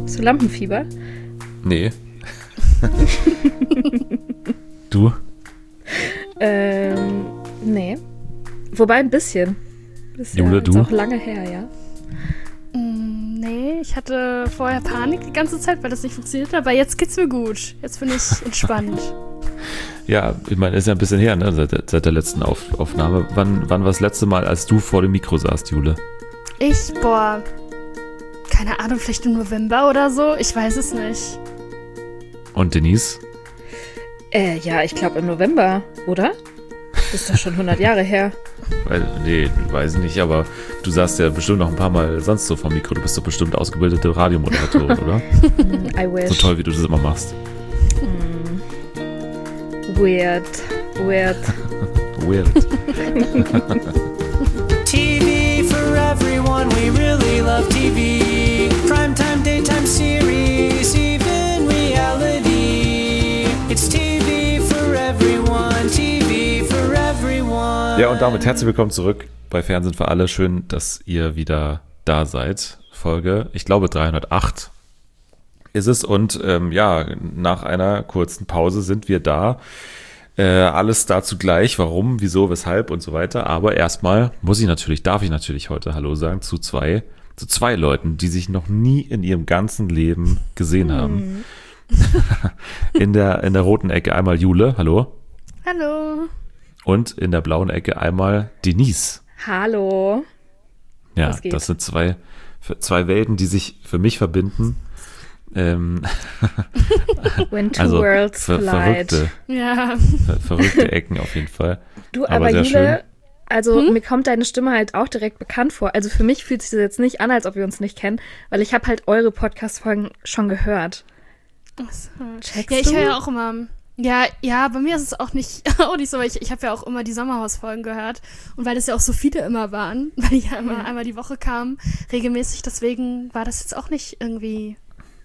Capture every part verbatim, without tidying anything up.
Hast du Lampenfieber? Nee. Du? Ähm, nee. Wobei ein bisschen. Das ist Jule, ja jetzt du? auch lange her, ja. Mm, nee, ich hatte vorher Panik die ganze Zeit, weil das nicht funktioniert hat, aber jetzt geht's mir gut. Jetzt bin ich entspannt. Ja, ich meine, ist ja ein bisschen her, ne, seit, seit der letzten Auf, Aufnahme. Wann, wann war das letzte Mal, als du vor dem Mikro saßt, Jule? Ich, boah, keine Ahnung, vielleicht im November oder so? Ich weiß es nicht. Und Denise? Äh, ja, ich glaube im November, oder? Das ist doch schon hundert Jahre her. Weil, nee, weiß nicht, aber du saßt ja bestimmt noch ein paar Mal sonst so vom Mikro. Du bist doch bestimmt ausgebildete Radiomoderatorin, oder? I wish. So toll, wie du das immer machst. Weird. Weird. Weird. T V for everyone, we really love T V. Primetime, daytime series, even reality. It's T V for everyone, T V for everyone. Ja, und damit herzlich willkommen zurück bei Fernsehen für alle. Schön, dass ihr wieder da seid. Folge, ich glaube dreihundertacht ist es. Und ähm, ja, nach einer kurzen Pause sind wir da. Äh, alles dazu gleich, warum, wieso, weshalb und so weiter. Aber erstmal muss ich natürlich, darf ich natürlich heute Hallo sagen zu zwei, zu zwei Leuten, die sich noch nie in ihrem ganzen Leben gesehen haben. in der, in der roten Ecke einmal Jule, hallo. Hallo. Und in der blauen Ecke einmal Denise. Hallo. Ja, Was geht? das sind zwei, zwei Welten, die sich für mich verbinden. Ähm, When two also worlds ver collide. verrückte, Ja. ver verrückte Ecken auf jeden Fall. Du, aber aber, sehr Jule, also Hm? mir kommt deine Stimme halt auch direkt bekannt vor. Also für mich fühlt sich das jetzt nicht an, als ob wir uns nicht kennen, weil ich habe halt eure Podcast-Folgen schon gehört. Achso. Checkst Ja, ich du? höre ja auch immer. Ja, ja, bei mir ist es auch nicht, auch nicht so, weil ich, ich habe ja auch immer die Sommerhausfolgen gehört. Und weil das ja auch so viele immer waren, weil die ja immer einmal die Woche kamen, regelmäßig, deswegen war das jetzt auch nicht irgendwie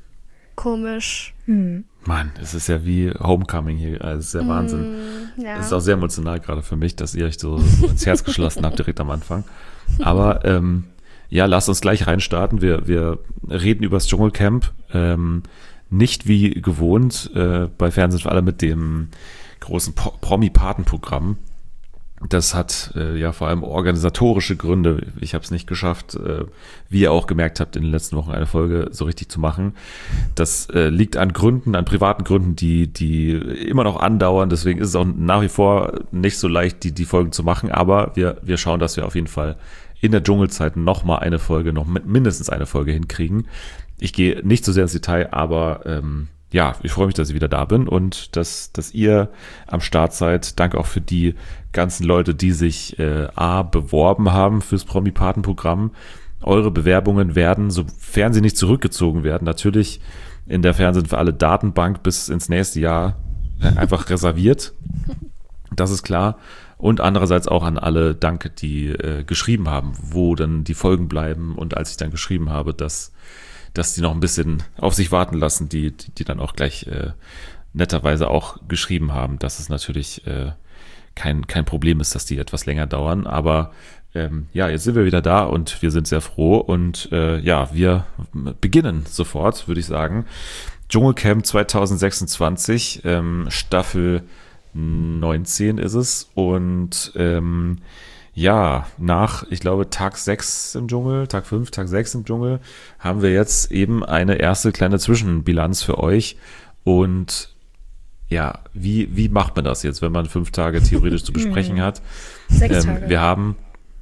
komisch. Hm. Mann, es ist ja wie Homecoming hier, also es ist ja Wahnsinn. Mm, ja. Es ist auch sehr emotional gerade für mich, dass ihr euch so ins Herz geschlossen habt direkt am Anfang. Aber ähm, ja, lasst uns gleich reinstarten. Wir, wir reden über das Dschungelcamp. Ähm, nicht wie gewohnt äh, bei Fernsehen für alle mit dem großen Pro- Promi-Paten-Programm. Das hat äh, ja vor allem organisatorische Gründe. Ich habe es nicht geschafft, äh, wie ihr auch gemerkt habt, in den letzten Wochen eine Folge so richtig zu machen. Das äh, liegt an Gründen, an privaten Gründen, die die immer noch andauern. Deswegen ist es auch nach wie vor nicht so leicht, die die Folgen zu machen. Aber wir wir schauen, dass wir auf jeden Fall in der Dschungelzeit noch mal eine Folge, noch mit, mindestens eine Folge hinkriegen. Ich gehe nicht so sehr ins Detail, aber ähm, ja, ich freue mich, dass ich wieder da bin und dass, dass ihr am Start seid. Danke auch für die ganzen Leute, die sich äh, A, beworben haben fürs Promi-Paten-Programm. Eure Bewerbungen werden, sofern sie nicht zurückgezogen werden, natürlich in der Fernsehen für alle Datenbank bis ins nächste Jahr äh, einfach reserviert. Das ist klar. Und andererseits auch an alle Danke, die äh, geschrieben haben, wo dann die Folgen bleiben. Und als ich dann geschrieben habe, dass dass die noch ein bisschen auf sich warten lassen, die, die, die dann auch gleich äh, netterweise auch geschrieben haben, dass es natürlich äh, kein, kein Problem ist, dass die etwas länger dauern. Aber ähm, ja, jetzt sind wir wieder da und wir sind sehr froh. Und äh, ja, wir beginnen sofort, würde ich sagen. Dschungelcamp zwanzig sechsundzwanzig, ähm, Staffel neunzehn ist es. Und ähm, ja, nach, ich glaube, Tag sechs im Dschungel, Tag fünf, Tag sechs im Dschungel, haben wir jetzt eben eine erste kleine Zwischenbilanz für euch. Und ja, wie, wie macht man das jetzt, wenn man fünf Tage theoretisch zu besprechen hat? Sechs Ähm, Tage. wir haben,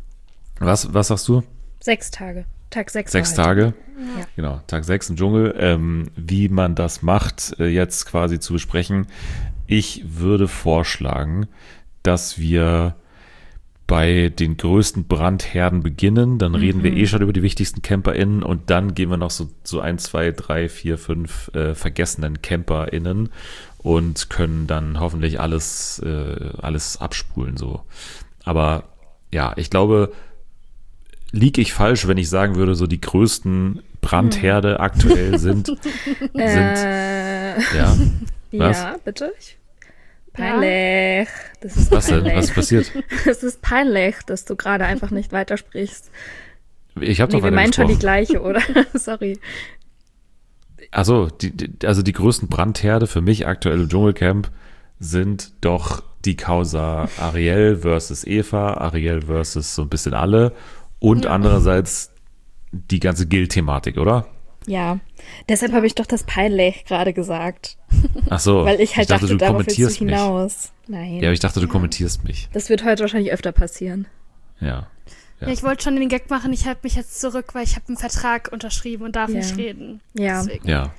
was, was sagst du? Sechs Tage. Tag sechs. Sechs war heute. Tage. Ja. Genau, Tag sechs im Dschungel. Ähm, wie man das macht, äh, jetzt quasi zu besprechen. Ich würde vorschlagen, dass wir bei den größten Brandherden beginnen, dann mhm. reden wir eh schon über die wichtigsten CamperInnen und dann gehen wir noch so, so ein, zwei, drei, vier, fünf äh, vergessenen CamperInnen und können dann hoffentlich alles, äh, alles abspulen, so. Aber ja, ich glaube, liege ich falsch, wenn ich sagen würde, so die größten Brandherde mhm. aktuell sind, sind, Äh, ja, was? Ja, bitte. Ich Peinlich. Das ist Was denn? peinlich. Was ist passiert? Es ist peinlich, dass du gerade einfach nicht weitersprichst. Ich habe Nee, doch wir weiter meinen schon die gesprochen. gleiche, oder? Sorry. Also die, die, also die größten Brandherde für mich aktuell im Dschungelcamp sind doch die Causa Ariel versus Eva, Ariel versus so ein bisschen alle und Ja. andererseits die ganze Gil-Thematik, oder? Ja, deshalb habe ich doch das peinlich gerade gesagt. Ach so, Weil ich halt dachte, dachte, du darauf willst du kommentierst mich. hinaus. Nein. Ja, aber ich dachte, du kommentierst mich. Das wird heute wahrscheinlich öfter passieren. Ja. Ja, ich wollte schon den Gag machen, ich halte mich jetzt zurück, weil ich habe einen Vertrag unterschrieben und darf Ja. nicht reden. Ja. Deswegen. Ja.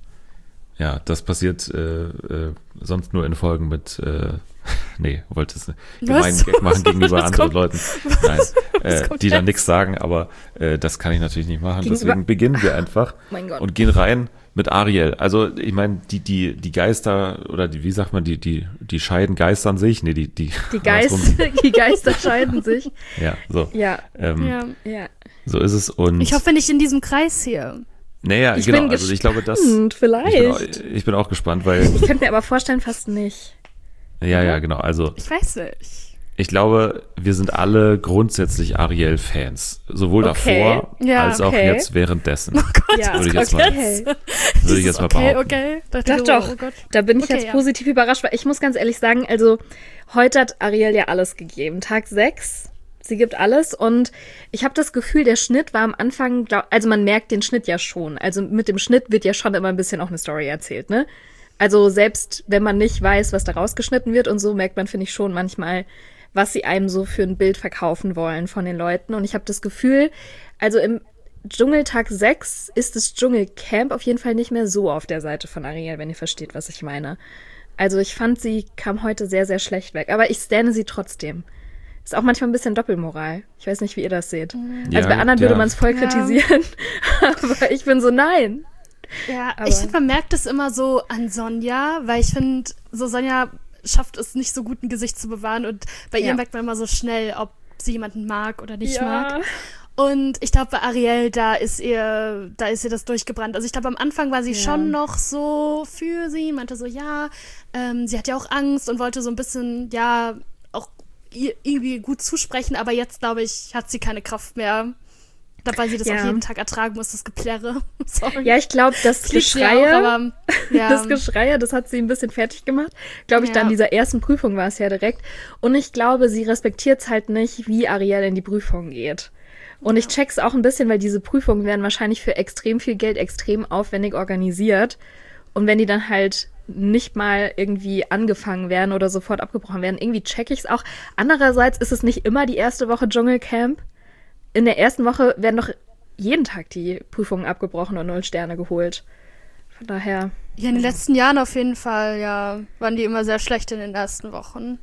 Ja, das passiert äh, äh, sonst nur in Folgen mit, äh, nee, wollte es gemeinen Was? Gag machen gegenüber Was anderen kommt- Leuten, Nein, äh, kommt die dann jetzt? nichts sagen, aber äh, das kann ich natürlich nicht machen. Gegenüber- Deswegen beginnen wir einfach Mein Gott. und gehen rein mit Ariel. Also ich meine, die, die, die Geister oder die, wie sagt man, die, die, die Scheiden geistern sich. Nee, die, die, Die, Geist, andersrum. die Geister scheiden sich. Ja, so. Ja, Ähm, Ja. ja. So ist es. Und Ich hoffe nicht in diesem Kreis hier. naja, Ich genau, bin also ich glaube, das. gespannt, Ich bin, auch, vielleicht. ich bin auch gespannt, weil. Ich könnte mir aber vorstellen, fast nicht. Ja, ja, genau. Also Ich weiß nicht. ich glaube, wir sind alle grundsätzlich Ariel-Fans. Sowohl Okay. davor Ja, als auch okay. jetzt währenddessen. Ja, würde ich jetzt okay. mal- Würde ich jetzt mal okay, behaupten. okay. Dachte Doch, so, doch. Oh Gott. Da bin ich Okay, jetzt ja. positiv überrascht, weil ich muss ganz ehrlich sagen, also heute hat Ariel ja alles gegeben. Tag sechs, sie gibt alles und ich habe das Gefühl, der Schnitt war am Anfang, glaub, also man merkt den Schnitt ja schon. Also mit dem Schnitt wird ja schon immer ein bisschen auch eine Story erzählt, ne? Also selbst wenn man nicht weiß, was da rausgeschnitten wird und so, merkt man, finde ich, schon manchmal, was sie einem so für ein Bild verkaufen wollen von den Leuten. Und ich habe das Gefühl, also im Dschungeltag sechs ist das Dschungelcamp auf jeden Fall nicht mehr so auf der Seite von Ariel, wenn ihr versteht, was ich meine. Also ich fand, sie kam heute sehr, sehr schlecht weg. Aber ich stanne sie trotzdem. Ist auch manchmal ein bisschen Doppelmoral. Ich weiß nicht, wie ihr das seht. Ja, Also bei anderen würde ja. man es voll Ja. kritisieren. Aber ich bin so, nein. Ja, Aber- ich finde, man merkt es immer so an Sonja, weil ich finde, so Sonja schafft es nicht so gut, ein Gesicht zu bewahren und bei ihr Ja. merkt man immer so schnell, ob sie jemanden mag oder nicht Ja. mag. Und ich glaube, bei Ariel, da ist ihr, da ist ihr das durchgebrannt. Also ich glaube, am Anfang war sie Ja. schon noch so für sie, meinte so, ja, ähm, sie hat ja auch Angst und wollte so ein bisschen, ja, auch ihr irgendwie gut zusprechen, aber jetzt, glaube ich, hat sie keine Kraft mehr. Ich glaube, weil sie das Ja. auch jeden Tag ertragen muss, das Geplärre. Sorry. Ja, ich glaube, das Das liegt sie Geschreie, auch, aber, ja. das Geschreie, das hat sie ein bisschen fertig gemacht. Glaube ich, Ja. dann dieser ersten Prüfung war es ja direkt. Und ich glaube, sie respektiert es halt nicht, wie Ariel in die Prüfung geht. Und ich check's auch ein bisschen, weil diese Prüfungen werden wahrscheinlich für extrem viel Geld extrem aufwendig organisiert. Und wenn die dann halt nicht mal irgendwie angefangen werden oder sofort abgebrochen werden, irgendwie check ich's auch. Andererseits ist es nicht immer die erste Woche Dschungelcamp. In der ersten Woche werden doch jeden Tag die Prüfungen abgebrochen und null Sterne geholt. Von daher, Ja, in den letzten Jahren auf jeden Fall, ja, waren die immer sehr schlecht in den ersten Wochen.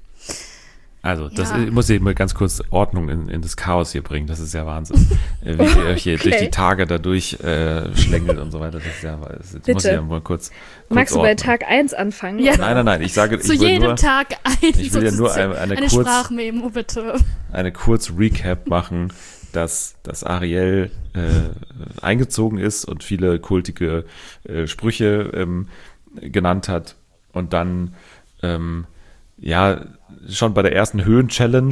Also, das Ja. ich muss ich mal ganz kurz Ordnung in, in das Chaos hier bringen. Das ist ja Wahnsinn. Äh, Wie ihr euch hier Okay. durch die Tage dadurch äh, schlängelt und so weiter. Das ist ja, das muss Bitte. ich ja mal kurz, kurz magst du bei ordnen. Tag eins anfangen? Ja. oder? Nein, nein, nein. Ich sage, Zu ich will jedem nur Tag ein ich will ja nur sozusagen- eine- eine eine kurz- Sprachmemo, bitte. eine kurz Recap machen, dass, dass Ariel äh, eingezogen ist und viele kultige äh, Sprüche ähm, genannt hat und dann ähm, ja schon bei der ersten Höhen-Challenge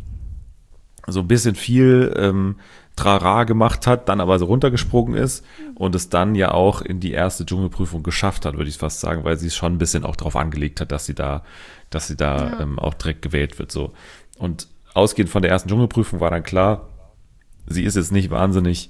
so ein bisschen viel ähm, Trara gemacht hat, dann aber so runtergesprungen ist und es dann ja auch in die erste Dschungelprüfung geschafft hat, würde ich fast sagen, weil sie es schon ein bisschen auch darauf angelegt hat, dass sie da, dass sie da Ja. ähm, auch direkt gewählt wird. So. Und ausgehend von der ersten Dschungelprüfung war dann klar, sie ist jetzt nicht wahnsinnig,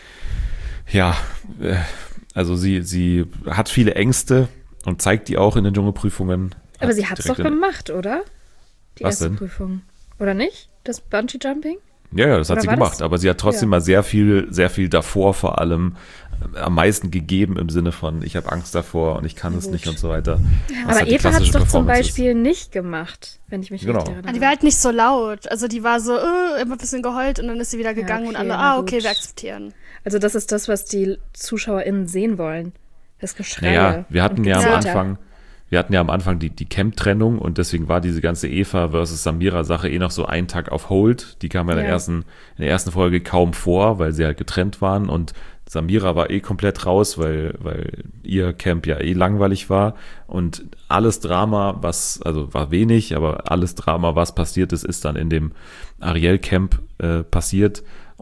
ja, äh, also sie, sie hat viele Ängste und zeigt die auch in den Dschungelprüfungen. Aber Hat sie hat's direkt doch in- gemacht, oder? Die Was erste denn? Prüfung. Oder nicht? Das Bungee-Jumping? Ja, ja, das hat Oder sie war gemacht, das- aber sie hat trotzdem Ja. mal sehr viel, sehr viel davor vor allem äh, am meisten gegeben im Sinne von, ich habe Angst davor und ich kann es Gut. nicht und so weiter. Was Aber halt die Eva hat's klassische doch zum Performance ist. Beispiel nicht gemacht, wenn ich mich Genau. richtig Ah, erinnere. die war halt nicht so laut. Also die war so, äh, immer ein bisschen geheult und dann ist sie wieder gegangen und okay, alle, na ah, okay, gut. wir akzeptieren. Also das ist das, was die ZuschauerInnen sehen wollen. Das Geschrei. Naja, wir hatten und ja am Gezeter. Anfang, wir hatten ja am Anfang die, die Camp-Trennung und deswegen war diese ganze Eva versus Samira-Sache eh noch so einen Tag auf Hold. Die kam ja in der Ja. ersten, in der ersten Folge kaum vor, weil sie halt getrennt waren und Samira war eh komplett raus, weil, weil ihr Camp ja eh langweilig war und alles Drama, was, also war wenig, aber alles Drama, was passiert ist, ist dann in dem Ariel-Camp äh, passiert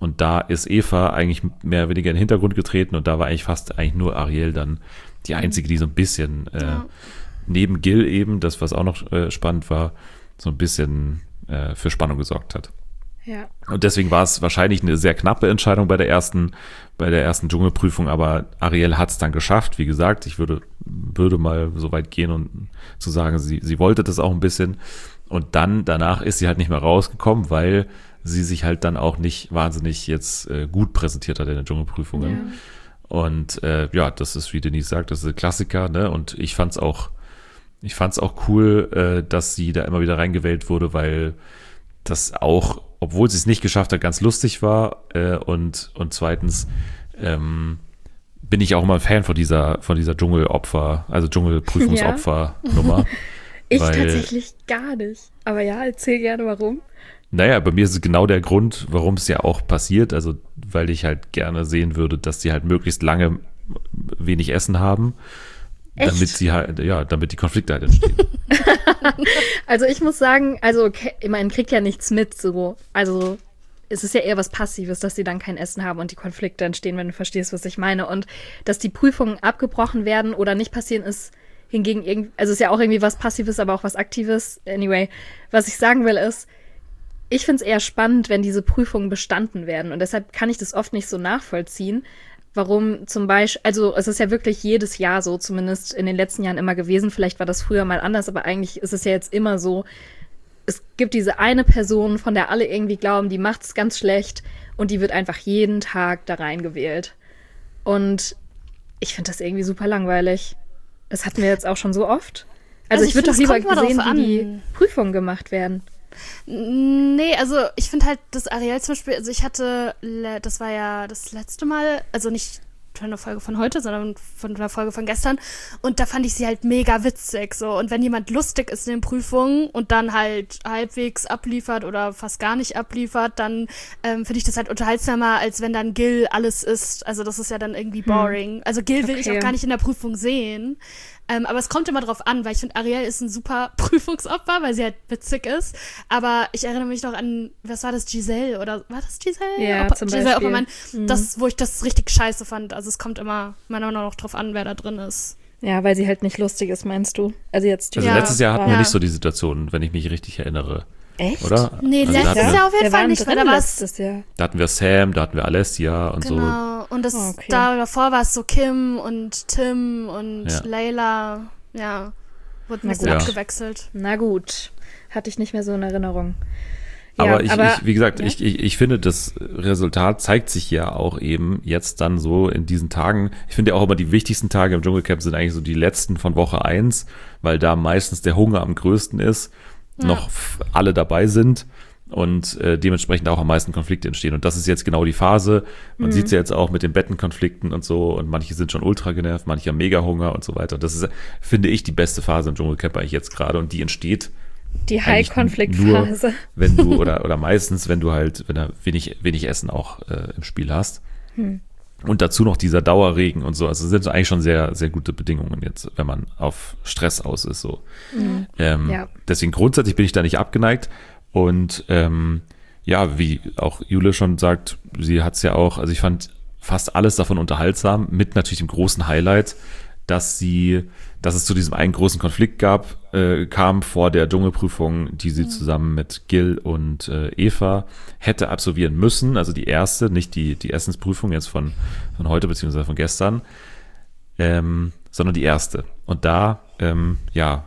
Und da ist Eva eigentlich mehr oder weniger in den Hintergrund getreten und da war eigentlich fast eigentlich nur Ariel dann die einzige, die so ein bisschen äh, Ja. neben Gil eben, das was auch noch äh, spannend war, so ein bisschen äh, für Spannung gesorgt hat. Ja. Und deswegen war es wahrscheinlich eine sehr knappe Entscheidung bei der ersten, bei der ersten Dschungelprüfung, aber Ariel hat es dann geschafft. Wie gesagt, ich würde, würde mal so weit gehen und zu sagen, sie, sie wollte das auch ein bisschen. Und dann, danach ist sie halt nicht mehr rausgekommen, weil sie sich halt dann auch nicht wahnsinnig jetzt äh, gut präsentiert hat in den Dschungelprüfungen. Ja. Und äh, ja, das ist, wie Denise sagt, das ist ein Klassiker, ne? Und ich fand's auch, ich fand's auch cool, äh, dass sie da immer wieder reingewählt wurde, weil das auch, obwohl sie es nicht geschafft hat, ganz lustig war. Äh, und, und zweitens ähm, bin ich auch immer ein Fan von dieser, von dieser Dschungelopfer, also Dschungelprüfungsopfer-Nummer. Ich Weil- tatsächlich gar nicht. Aber ja, erzähl gerne warum. Naja, bei mir ist es genau der Grund, warum es ja auch passiert. Also, weil ich halt gerne sehen würde, dass die halt möglichst lange wenig Essen haben, Echt? damit sie halt, ja, damit die Konflikte halt entstehen. Also ich muss sagen, also okay, man kriegt ja nichts mit so. Also es ist ja eher was Passives, dass sie dann kein Essen haben und die Konflikte entstehen, wenn du verstehst, was ich meine. Und dass die Prüfungen abgebrochen werden oder nicht passieren, ist hingegen irgendwie, also ist ja auch irgendwie was Passives, aber auch was Aktives. Anyway, was ich sagen will ist, ich finde es eher spannend, wenn diese Prüfungen bestanden werden. Und deshalb kann ich das oft nicht so nachvollziehen, warum zum Beispiel, also es ist ja wirklich jedes Jahr so, zumindest in den letzten Jahren immer gewesen. Vielleicht war das früher mal anders, aber eigentlich ist es ja jetzt immer so, es gibt diese eine Person, von der alle irgendwie glauben, die macht's ganz schlecht und die wird einfach jeden Tag da reingewählt. Und ich finde das irgendwie super langweilig. Das hatten wir jetzt auch schon so oft. Also, Also ich ich würde doch find, es lieber kommt immer sehen, drauf wie die an. Prüfungen gemacht werden. Nee, also ich finde halt, das Ariel zum Beispiel, also ich hatte, le- das war ja das letzte Mal, also nicht von der Folge von heute, sondern von der Folge von gestern. Und da fand ich sie halt mega witzig, so. Und wenn jemand lustig ist in den Prüfungen und dann halt halbwegs abliefert oder fast gar nicht abliefert, dann ähm, finde ich das halt unterhaltsamer, als wenn dann Gil alles ist. Also das ist ja dann irgendwie boring. Also Gil will ich Okay. auch gar nicht in der Prüfung sehen. Ähm, aber es kommt immer drauf an, weil ich finde, Ariel ist ein super Prüfungsopfer, weil sie halt witzig ist. Aber ich erinnere mich noch an, was war das, Giselle? Oder war das Giselle? Ja, Opa- zum Giselle Beispiel. Oppermann. Mhm. Das, wo ich das richtig scheiße fand. Also es kommt immer meiner Meinung nach noch drauf an, wer da drin ist. Ja, weil sie halt nicht lustig ist, meinst du? Also jetzt Also Ja. letztes Jahr hatten wir Ja. nicht so die Situation, wenn ich mich richtig erinnere, Echt? oder? Nee, Also da letztes hatten wir, Jahr auf jeden Wir Fall waren nicht, weil drin da war es. letztes Jahr. da hatten wir Sam, da hatten wir Alessia und so. Genau. Und das, Oh, okay. da davor war es so Kim und Tim und Ja. Layla. Ja. Wurde ein Na bisschen gut. abgewechselt. Na gut, hatte ich nicht mehr so in Erinnerung. Aber, Ja, ich, ich, wie gesagt, ja. ich, ich, ich finde, das Resultat zeigt sich ja auch eben jetzt dann so in diesen Tagen. Ich finde ja auch immer, die wichtigsten Tage im Dschungelcamp sind eigentlich so die letzten von Woche eins, weil da meistens der Hunger am größten ist, Ja. noch f- alle dabei sind und äh, dementsprechend auch am meisten Konflikte entstehen. Und das ist jetzt genau die Phase. Man Mhm. sieht es ja jetzt auch mit den Bettenkonflikten und so und manche sind schon ultra genervt, manche haben mega Hunger und so weiter. Das ist, finde ich, die beste Phase im Dschungelcamp eigentlich jetzt gerade und die entsteht Die eigentlich High-Konflikt-Phase. nur, wenn du, oder, oder meistens, wenn du halt, wenn du wenig, wenig Essen auch äh, im Spiel hast. Hm. Und dazu noch dieser Dauerregen und so. Also sind eigentlich schon sehr, sehr gute Bedingungen jetzt, wenn man auf Stress aus ist. So. Ähm, Ja. Deswegen grundsätzlich bin ich da nicht abgeneigt. Und ähm, ja, wie auch Jule schon sagt, sie hat es ja auch, also ich fand fast alles davon unterhaltsam, mit natürlich dem großen Highlight, dass sie, dass es zu diesem einen großen Konflikt gab, äh, kam vor der Dschungelprüfung, die sie zusammen mit Gil und äh, Eva hätte absolvieren müssen, also die erste, nicht die, die Essensprüfung jetzt von, von heute beziehungsweise von gestern, ähm, sondern die erste. Und da, ähm, ja,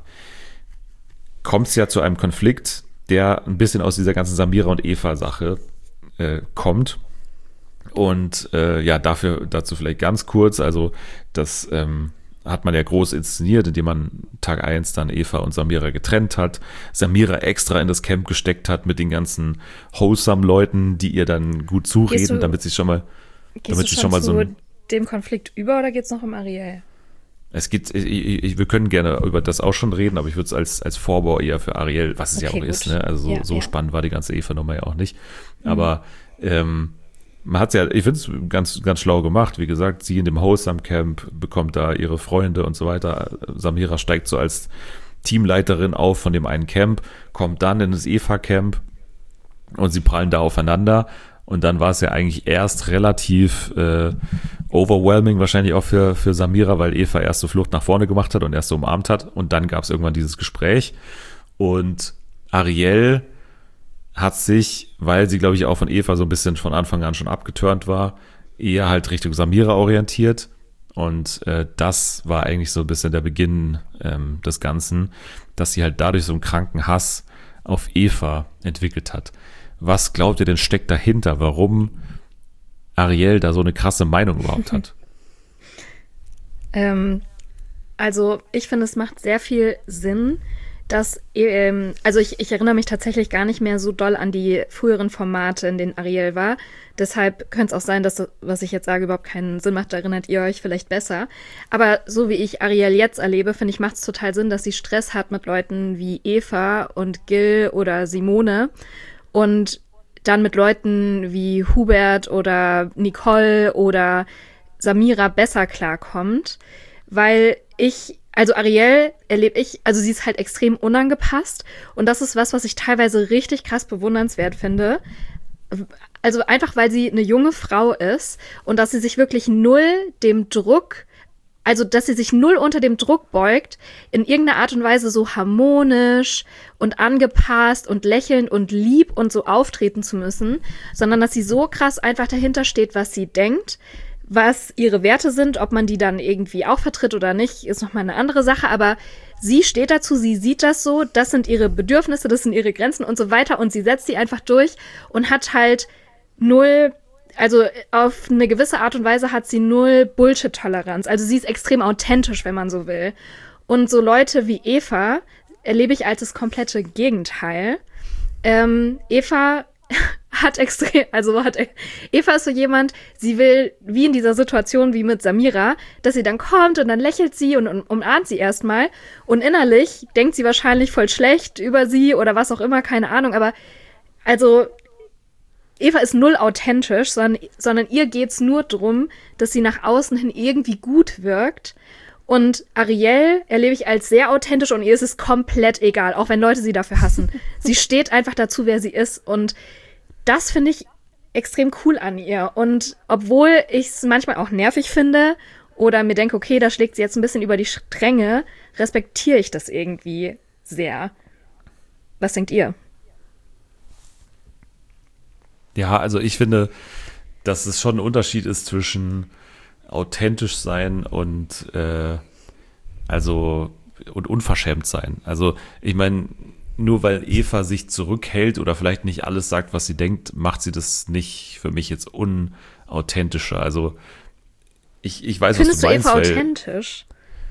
kommt es ja zu einem Konflikt, der ein bisschen aus dieser ganzen Samira und Eva-Sache äh, kommt. Und äh, ja, dafür dazu vielleicht ganz kurz, also das ähm, hat man ja groß inszeniert, indem man Tag eins dann Eva und Samira getrennt hat, Samira extra in das Camp gesteckt hat mit den ganzen wholesome-Leuten, die ihr dann gut zureden, Gehst du- damit sie schon mal, Gehst damit du sie schon, schon mal zu so ein, dem Konflikt über oder geht's noch um Ariel? es geht, ich, ich, wir können gerne über das auch schon reden, aber ich würde es als, als Vorbau eher für Ariel, was es ja Okay, auch ist, gut. ne? Also so, Ja, so ja. spannend war die ganze Eva-Nummer ja auch nicht. Aber ähm, man hat es ja, ich finde es ganz, ganz schlau gemacht. Wie gesagt, sie in dem Wholesome Camp bekommt da ihre Freunde und so weiter. Samira steigt so als Teamleiterin auf von dem einen Camp, kommt dann in das Eva-Camp und sie prallen da aufeinander. Und dann war es ja eigentlich erst relativ äh, overwhelming, wahrscheinlich auch für, für Samira, weil Eva erst so Flucht nach vorne gemacht hat und erst so umarmt hat. Und dann gab es irgendwann dieses Gespräch. Und Ariel hat sich, weil sie, glaube ich, auch von Eva so ein bisschen von Anfang an schon abgeturnt war, eher halt Richtung Samira orientiert. Und äh, das war eigentlich so ein bisschen der Beginn ähm, des Ganzen, dass sie halt dadurch so einen kranken Hass auf Eva entwickelt hat. Was glaubt ihr denn steckt dahinter, warum Ariel da so eine krasse Meinung überhaupt hat? ähm, also ich finde, es macht sehr viel Sinn, dass, ähm, also ich, ich erinnere mich tatsächlich gar nicht mehr so doll an die früheren Formate, in denen Ariel war. Deshalb könnte es auch sein, dass das, was ich jetzt sage, überhaupt keinen Sinn macht. Da erinnert ihr euch vielleicht besser. Aber so wie ich Ariel jetzt erlebe, finde ich, macht es total Sinn, dass sie Stress hat mit Leuten wie Eva und Gil oder Simone und dann mit Leuten wie Hubert oder Nicole oder Samira besser klarkommt. Weil ich Also Ariel erlebe ich, also sie ist halt extrem unangepasst und das ist was, was ich teilweise richtig krass bewundernswert finde. Also einfach, weil sie eine junge Frau ist und dass sie sich wirklich null dem Druck, also dass sie sich null unter dem Druck beugt, in irgendeiner Art und Weise so harmonisch und angepasst und lächelnd und lieb und so auftreten zu müssen, sondern dass sie so krass einfach dahinter steht, was sie denkt, was ihre Werte sind, ob man die dann irgendwie auch vertritt oder nicht, ist nochmal eine andere Sache, aber sie steht dazu, sie sieht das so, das sind ihre Bedürfnisse, das sind ihre Grenzen und so weiter und sie setzt die einfach durch und hat halt null, also auf eine gewisse Art und Weise hat sie null Bullshit-Toleranz, also sie ist extrem authentisch, wenn man so will. Und so Leute wie Eva erlebe ich als das komplette Gegenteil. Ähm, Eva hat extrem, also hat, Eva ist so jemand, sie will, wie in dieser Situation wie mit Samira, dass sie dann kommt und dann lächelt sie und, und umarmt sie erstmal und innerlich denkt sie wahrscheinlich voll schlecht über sie oder was auch immer, keine Ahnung, aber also Eva ist null authentisch, sondern, sondern ihr geht's nur drum, dass sie nach außen hin irgendwie gut wirkt. Und Ariel erlebe ich als sehr authentisch und ihr ist es komplett egal, auch wenn Leute sie dafür hassen. Sie steht einfach dazu, wer sie ist und das finde ich extrem cool an ihr. Und obwohl ich es manchmal auch nervig finde oder mir denke, okay, da schlägt sie jetzt ein bisschen über die Stränge, respektiere ich das irgendwie sehr. Was denkt ihr? Ja, also ich finde, dass es schon ein Unterschied ist zwischen authentisch sein und äh, also und unverschämt sein. Also ich meine, nur weil Eva sich zurückhält oder vielleicht nicht alles sagt, was sie denkt, macht sie das nicht für mich jetzt unauthentischer. Also ich, ich weiß, Findest was du meinst. Findest du Eva authentisch?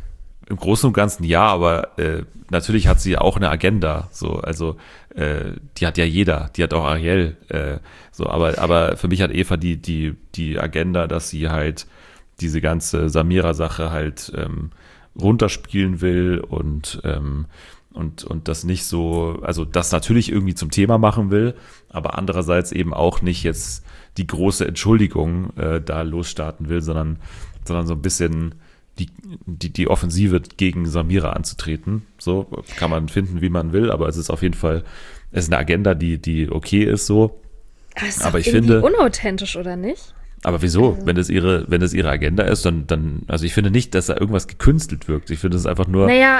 Im Großen und Ganzen ja, aber äh, natürlich hat sie auch eine Agenda. So, also äh, die hat ja jeder, die hat auch Ariel. Äh, so, aber aber für mich hat Eva die die die Agenda, dass sie halt diese ganze Samira-Sache halt ähm, runterspielen will und ähm, und und das nicht so, also das natürlich irgendwie zum Thema machen will, aber andererseits eben auch nicht jetzt die große Entschuldigung äh, da losstarten will, sondern sondern so ein bisschen die die die Offensive gegen Samira anzutreten. So kann man finden, wie man will, aber es ist auf jeden Fall, es ist eine Agenda, die die okay ist so. Aber, es ist aber doch ich irgendwie finde unauthentisch, oder nicht? Aber wieso? Wenn das ihre, wenn das ihre Agenda ist, dann, dann, also ich finde nicht, dass da irgendwas gekünstelt wirkt. Ich finde es einfach nur. Naja,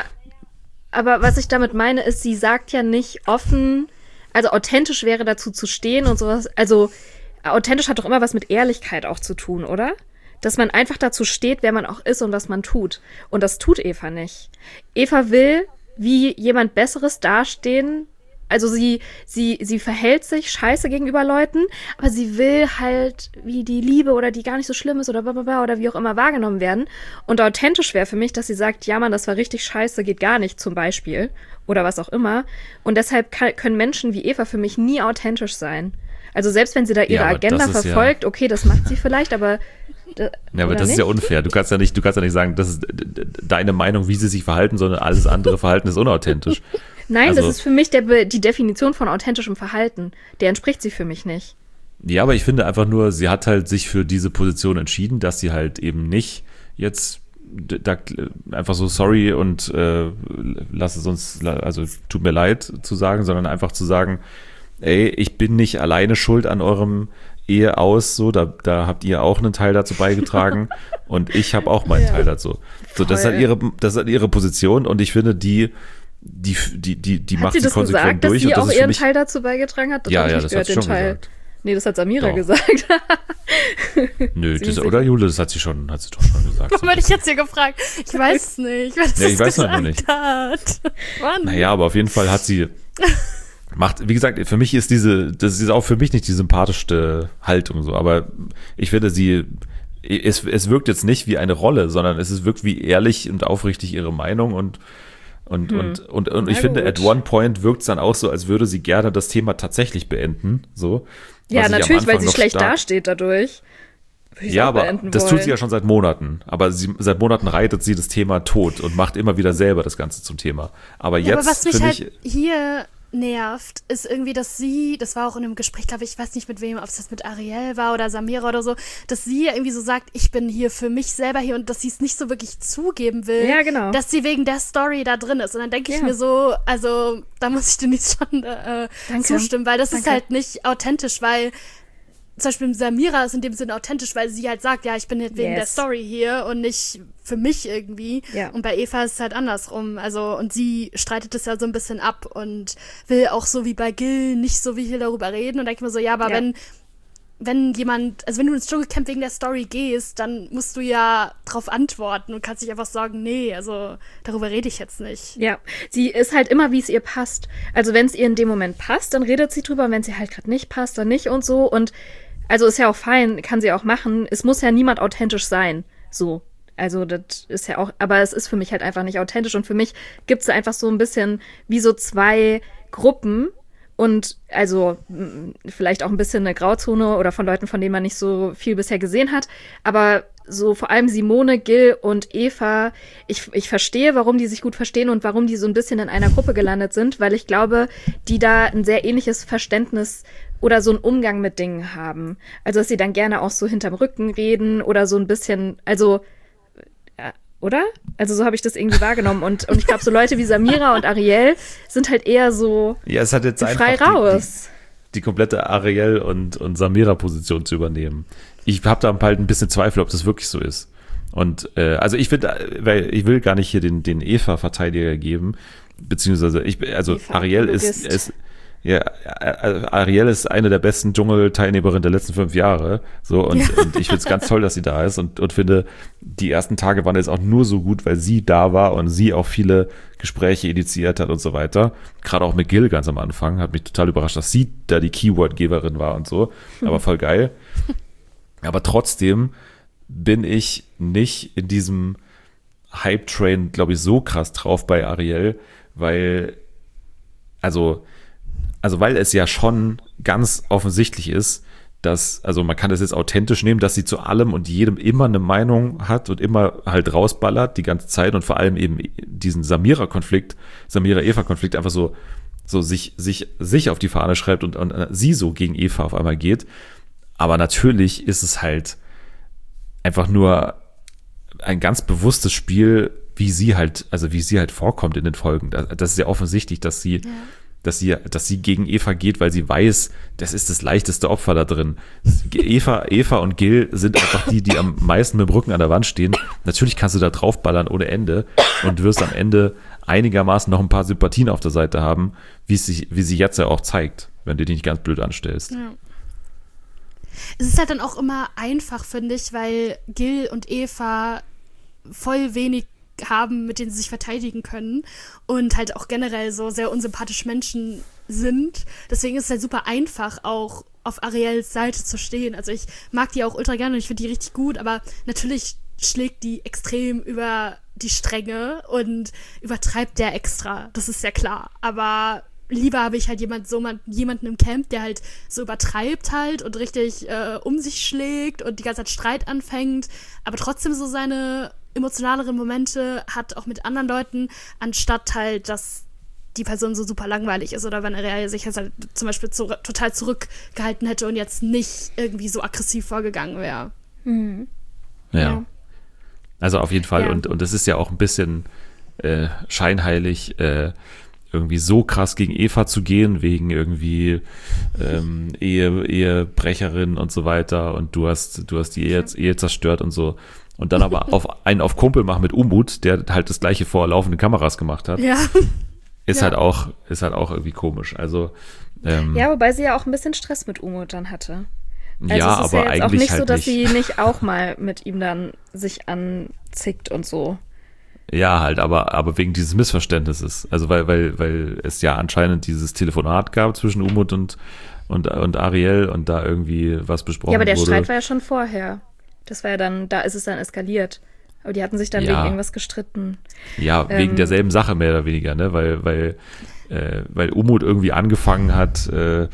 aber was ich damit meine, ist, sie sagt ja nicht offen, also authentisch wäre dazu zu stehen und sowas. Also authentisch hat doch immer was mit Ehrlichkeit auch zu tun, oder? Dass man einfach dazu steht, wer man auch ist und was man tut. Und das tut Eva nicht. Eva will wie jemand Besseres dastehen. Also sie, sie, sie verhält sich scheiße gegenüber Leuten, aber sie will halt wie die Liebe oder die gar nicht so schlimm ist oder blablabla oder wie auch immer wahrgenommen werden. Und authentisch wäre für mich, dass sie sagt, ja Mann, das war richtig scheiße, geht gar nicht zum Beispiel oder was auch immer. Und deshalb kann, können Menschen wie Eva für mich nie authentisch sein. Also selbst wenn sie da ihre Ja, aber Agenda das ist verfolgt, ja- okay, das macht sie vielleicht, aber Ja, aber oder das ist nicht? ja unfair. Du kannst ja nicht, du kannst ja nicht sagen, das ist d- d- deine Meinung, wie sie sich verhalten, sondern alles andere Verhalten ist unauthentisch. Nein, Also- das ist für mich der, Be- die Definition von authentischem Verhalten. Der entspricht sie für mich nicht. Ja, aber ich finde einfach nur, sie hat halt sich für diese Position entschieden, dass sie halt eben nicht jetzt d- da einfach so sorry und äh, lass es uns, also tut mir leid zu sagen, sondern einfach zu sagen, ey, ich bin nicht alleine schuld an eurem Ehe aus, so, da, da habt ihr auch einen Teil dazu beigetragen und ich habe auch meinen Ja. Teil dazu. So, das ist halt Voll. ihre, das ist halt ihre Position und ich finde, die, die, die, die, die Hat macht sie sie das konsequent gesagt, dass durch sie und das auch ist für ihren mich, Teil dazu beigetragen hat? Das ja, hab ich ja, nicht das gehört, hat sie den schon Teil. gesagt. Nee, das hat Samira Doch. gesagt. Nö, Sie das, ist oder Jule, das hat sie schon, hat sie doch schon gesagt. Warum werde ich jetzt hier gefragt? Ich weiß es nicht. Wer das Ja, ich weiß noch gesagt nicht. Hat. Mann. Naja, aber auf jeden Fall hat sie, macht, wie gesagt, für mich ist diese, das ist auch für mich nicht die sympathischste Haltung so, aber ich finde sie, es, es wirkt jetzt nicht wie eine Rolle, sondern es ist, wirkt wie ehrlich und aufrichtig ihre Meinung und und, Hm. und, und, und Na ich finde, gut. at one point wirkt es dann auch so, als würde sie gerne das Thema tatsächlich beenden, so. Ja, was ich am natürlich, weil Anfang sie noch schlecht stark- dasteht dadurch. Würde ich Ja, auch aber beenden das wollen. tut sie ja schon seit Monaten. Aber sie, seit Monaten reitet sie das Thema tot und macht immer wieder selber das Ganze zum Thema. Aber Ja, aber jetzt was mich finde halt ich, hier nervt, ist irgendwie, dass sie, das war auch in einem Gespräch, glaube ich, ich weiß nicht mit wem, ob es das mit Ariel war oder Samira oder so, dass sie irgendwie so sagt, ich bin hier für mich selber hier und dass sie es nicht so wirklich zugeben will, Ja, genau. dass sie wegen der Story da drin ist. Und dann denke ich Ja. mir so, also da muss ich dir nicht schon äh, Danke. zustimmen, weil das ist Danke. halt nicht authentisch, weil zum Beispiel Samira ist in dem Sinne authentisch, weil sie halt sagt, ja, ich bin halt wegen Yes. der Story hier und nicht für mich irgendwie. Ja. Und bei Eva ist es halt andersrum. Also, und sie streitet es ja so ein bisschen ab und will auch so wie bei Gil nicht so wie viel darüber reden. Und denke ich mir so, ja, aber Ja. wenn, wenn jemand, also wenn du ins Dschungelcamp wegen der Story gehst, dann musst du ja drauf antworten und kannst nicht einfach sagen, nee, also darüber rede ich jetzt nicht. Ja, sie ist halt immer, wie es ihr passt. Also wenn es ihr in dem Moment passt, dann redet sie drüber. Und wenn es ihr halt gerade nicht passt, dann nicht und so. Und also ist ja auch fein, kann sie auch machen. Es muss ja niemand authentisch sein. So. Also das ist ja auch, aber es ist für mich halt einfach nicht authentisch. Und für mich gibt es einfach so ein bisschen wie so zwei Gruppen. Und also m, vielleicht auch ein bisschen eine Grauzone oder von Leuten, von denen man nicht so viel bisher gesehen hat. Aber so vor allem Simone, Gil und Eva, ich, ich verstehe, warum die sich gut verstehen und warum die so ein bisschen in einer Gruppe gelandet sind, weil ich glaube, die da ein sehr ähnliches Verständnis oder so einen Umgang mit Dingen haben. Also, dass sie dann gerne auch so hinterm Rücken reden oder so ein bisschen, also, äh, oder? Also, so habe ich das irgendwie wahrgenommen. Und, und ich glaube, so Leute wie Samira und Ariel sind halt eher so ja, es hat jetzt frei einfach die, raus. die, die komplette Ariel und, und Samira-Position zu übernehmen. Ich habe da halt ein bisschen Zweifel, ob das wirklich so ist. Und äh, also ich finde, weil ich will gar nicht hier den, den Eva-Verteidiger geben, beziehungsweise ich, also Eva, Ariel ist, Logist. ist ja, äh, Ariel ist eine der besten Dschungelteilnehmerinnen der letzten fünf Jahre. So, und, und ich finde es ganz toll, dass sie da ist und, und finde, die ersten Tage waren jetzt auch nur so gut, weil sie da war und sie auch viele Gespräche initiiert hat und so weiter. Gerade auch mit Gil ganz am Anfang. Hat mich total überrascht, dass sie da die Keyword-Geberin war und so. Aber voll geil. Aber trotzdem bin ich nicht in diesem Hype-Train, glaube ich, so krass drauf bei Ariel, weil, also, also weil es ja schon ganz offensichtlich ist, dass, also man kann das jetzt authentisch nehmen, dass sie zu allem und jedem immer eine Meinung hat und immer halt rausballert die ganze Zeit und vor allem eben diesen Samira-Konflikt, Samira-Eva-Konflikt einfach so, so sich, sich, sich auf die Fahne schreibt und, und sie so gegen Eva auf einmal geht. Aber natürlich ist es halt einfach nur ein ganz bewusstes Spiel, wie sie halt, also wie sie halt vorkommt in den Folgen. Das ist ja offensichtlich, dass sie, ja. dass sie, dass sie gegen Eva geht, weil sie weiß, das ist das leichteste Opfer da drin. Eva, Eva und Gil sind einfach die, die am meisten mit dem Rücken an der Wand stehen. Natürlich kannst du da draufballern ohne Ende und wirst am Ende einigermaßen noch ein paar Sympathien auf der Seite haben, wie sie, wie sie jetzt ja auch zeigt, wenn du dich nicht ganz blöd anstellst. Ja. Es ist halt dann auch immer einfach, finde ich, weil Gil und Eva voll wenig haben, mit denen sie sich verteidigen können und halt auch generell so sehr unsympathische Menschen sind. Deswegen ist es halt super einfach, auch auf Ariels Seite zu stehen. Also ich mag die auch ultra gerne und ich finde die richtig gut, aber natürlich schlägt die extrem über die Stränge und übertreibt der extra. Das ist ja klar. Aber lieber habe ich halt jemand, so man, jemanden im Camp, der halt so übertreibt halt und richtig äh, um sich schlägt und die ganze Zeit Streit anfängt, aber trotzdem so seine emotionaleren Momente hat, auch mit anderen Leuten, anstatt halt, dass die Person so super langweilig ist oder wenn er sich halt zum Beispiel zu, total zurückgehalten hätte und jetzt nicht irgendwie so aggressiv vorgegangen wäre. Mhm. Ja. Ja. Also auf jeden Fall Ja. und, und es ist ja auch ein bisschen äh, scheinheilig, äh, irgendwie so krass gegen Eva zu gehen, wegen irgendwie ähm, Ehe, Ehebrecherin und so weiter und du hast, du hast die Ehe, Ehe zerstört und so. Und dann aber auf einen auf Kumpel machen mit Umut, der halt das gleiche vor laufenden Kameras gemacht hat, Ja. ist Ja. halt auch, ist halt auch irgendwie komisch. Also ähm, Ja, wobei sie ja auch ein bisschen Stress mit Umut dann hatte. Also ja, es ist aber ja jetzt auch eigentlich nicht halt so, dass nicht. sie nicht auch mal mit ihm dann sich anzickt und so. Ja, halt, aber, aber wegen dieses Missverständnisses. Also weil, weil, weil es ja anscheinend dieses Telefonat gab zwischen Umut und, und, und Ariel und da irgendwie was besprochen Ja, aber der wurde. Streit war ja schon vorher. Das war ja dann, da ist es dann eskaliert. Aber die hatten sich dann Ja. wegen irgendwas gestritten. Ja, wegen Ähm, derselben Sache mehr oder weniger, ne? Weil, weil, äh, weil Umut irgendwie angefangen hat, äh,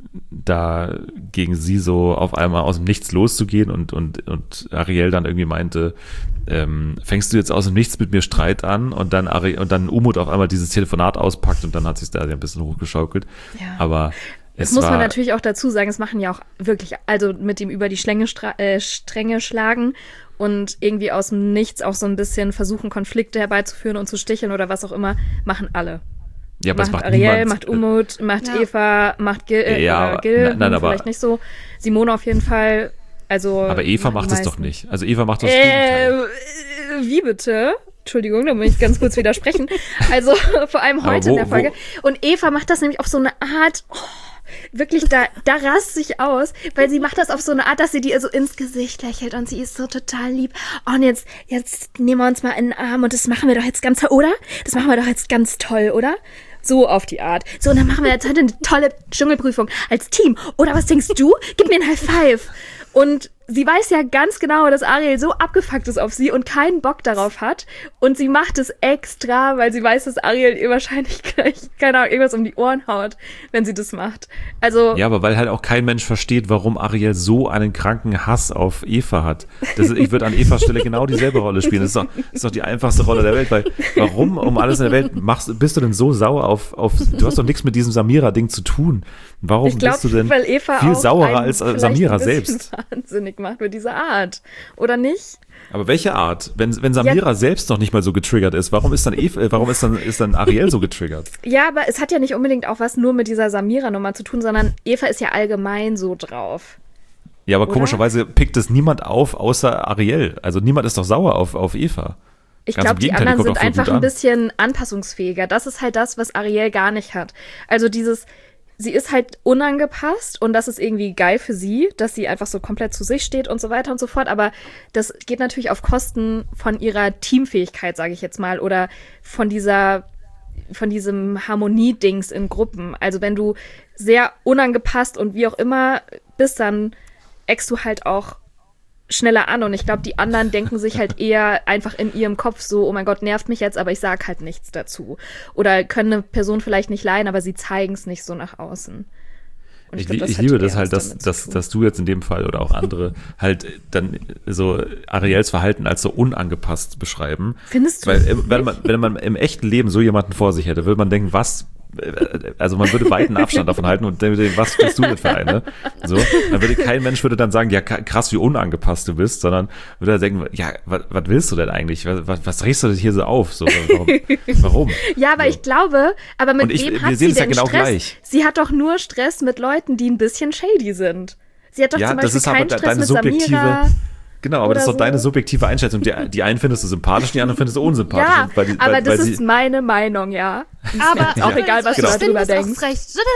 da gegen sie so auf einmal aus dem Nichts loszugehen und, und, und Ariel dann irgendwie meinte, ähm, fängst du jetzt aus dem Nichts mit mir Streit an und dann Ari und dann Umut auf einmal dieses Telefonat auspackt und dann hat sich da ein bisschen hochgeschaukelt. Ja. Aber Das es muss war, man natürlich auch dazu sagen, es machen ja auch wirklich, also mit dem über die Schlänge stra- äh, Stränge schlagen und irgendwie aus dem Nichts auch so ein bisschen versuchen, Konflikte herbeizuführen und zu sticheln oder was auch immer, machen alle. ja, aber es macht macht Ariel, niemand, macht Umut, macht Ja. Eva, macht Gil, äh, Ja, oder Gil, nein, nein, hm, aber- vielleicht nicht so. Simone auf jeden Fall, also. aber Eva machen macht die es doch meisten. nicht. Also Eva macht das Äh, Gegenteil. äh, wie bitte? Entschuldigung, da muss ich ganz kurz widersprechen. Also vor allem Aber heute wo- in der Folge. wo- Und Eva macht das nämlich auf so eine Art, oh, wirklich, da, da rast sich aus, weil sie macht das auf so eine Art, dass sie dir so ins Gesicht lächelt und sie ist so total lieb. Oh, und jetzt, jetzt nehmen wir uns mal in den Arm und das machen wir doch jetzt ganz toll, oder? Das machen wir doch jetzt ganz toll, oder? So auf die Art. So, und dann machen wir jetzt heute eine tolle Dschungelprüfung als Team. Oder was denkst du? Gib mir ein High Five. Und sie weiß ja ganz genau, dass Ariel so abgefuckt ist auf sie und keinen Bock darauf hat. Und sie macht es extra, weil sie weiß, dass Ariel ihr wahrscheinlich gleich, keine Ahnung, irgendwas um die Ohren haut, wenn sie das macht. Also, Ja, aber weil halt auch kein Mensch versteht, warum Ariel so einen kranken Hass auf Eva hat. Das ist, ich würde an Evas Stelle genau dieselbe Rolle spielen. Das ist doch, das ist doch die einfachste Rolle der Welt, weil warum um alles in der Welt machst, bist du denn so sauer auf, auf du hast doch nichts mit diesem Samira-Ding zu tun. Warum ich glaube, bist du denn weil Eva viel auch saurer einen als äh, vielleicht Samira ein bisschen selbst? wahnsinnig macht mit dieser Art. Oder nicht? Aber welche Art? Wenn, wenn Samira selbst noch nicht mal so getriggert ist, warum ist dann Eva, äh, warum ist dann, ist dann Ariel so getriggert? Ja, aber es hat ja nicht unbedingt auch was nur mit dieser Samira-Nummer zu tun, sondern Eva ist ja allgemein so drauf. Ja, aber Oder? komischerweise pickt es niemand auf, außer Ariel. Also niemand ist doch sauer auf, auf Eva. Ich Ganz im glaube, die Gegenteil, die anderen kommt sind auch voll einfach gut ein an. bisschen anpassungsfähiger. Das ist halt das, was Ariel gar nicht hat. Also dieses, sie ist halt unangepasst und das ist irgendwie geil für sie, dass sie einfach so komplett zu sich steht und so weiter und so fort. Aber das geht natürlich auf Kosten von ihrer Teamfähigkeit, sage ich jetzt mal, oder von dieser, von diesem Harmoniedings in Gruppen. Also wenn du sehr unangepasst und wie auch immer bist, dann eckst du halt auch schneller an und ich glaube, die anderen denken sich halt eher einfach in ihrem Kopf so, oh mein Gott, nervt mich jetzt, aber ich sag halt nichts dazu. Oder können eine Person vielleicht nicht leiden, aber sie zeigen es nicht so nach außen. Und Ich, glaub, li- ich hat liebe eher das was halt, dass, damit zu dass, tun. dass du jetzt in dem Fall oder auch andere halt dann so Ariels Verhalten als so unangepasst beschreiben. Findest du? Weil äh, wenn man, wenn man im echten Leben so jemanden vor sich hätte, würde man denken, was, äh, also man würde weiten Abstand davon halten und denken, was bist du denn für eine? So, dann würde kein Mensch würde dann sagen, ja krass, wie unangepasst du bist, sondern würde er denken, ja, was, was willst du denn eigentlich? Was, was, was drehst du denn hier so auf? So, warum? warum? Ja, aber So. ich glaube, aber mit Und ich- wem wir hat sehen sie es ja denn genau Stress? gleich. Sie hat doch nur Stress mit Leuten, die ein bisschen shady sind. Sie hat doch Ja, zum das Beispiel ist aber keinen de- Stress deine mit subjektive- Samira. Genau, aber das ist Oder doch deine so. subjektive Einschätzung. Die, die einen findest du sympathisch, die anderen findest du unsympathisch. Ja, weil die, aber weil, das weil ist sie, meine Meinung, ja. Aber Ist auch egal, was ich du finde darüber es denkst. auch frech.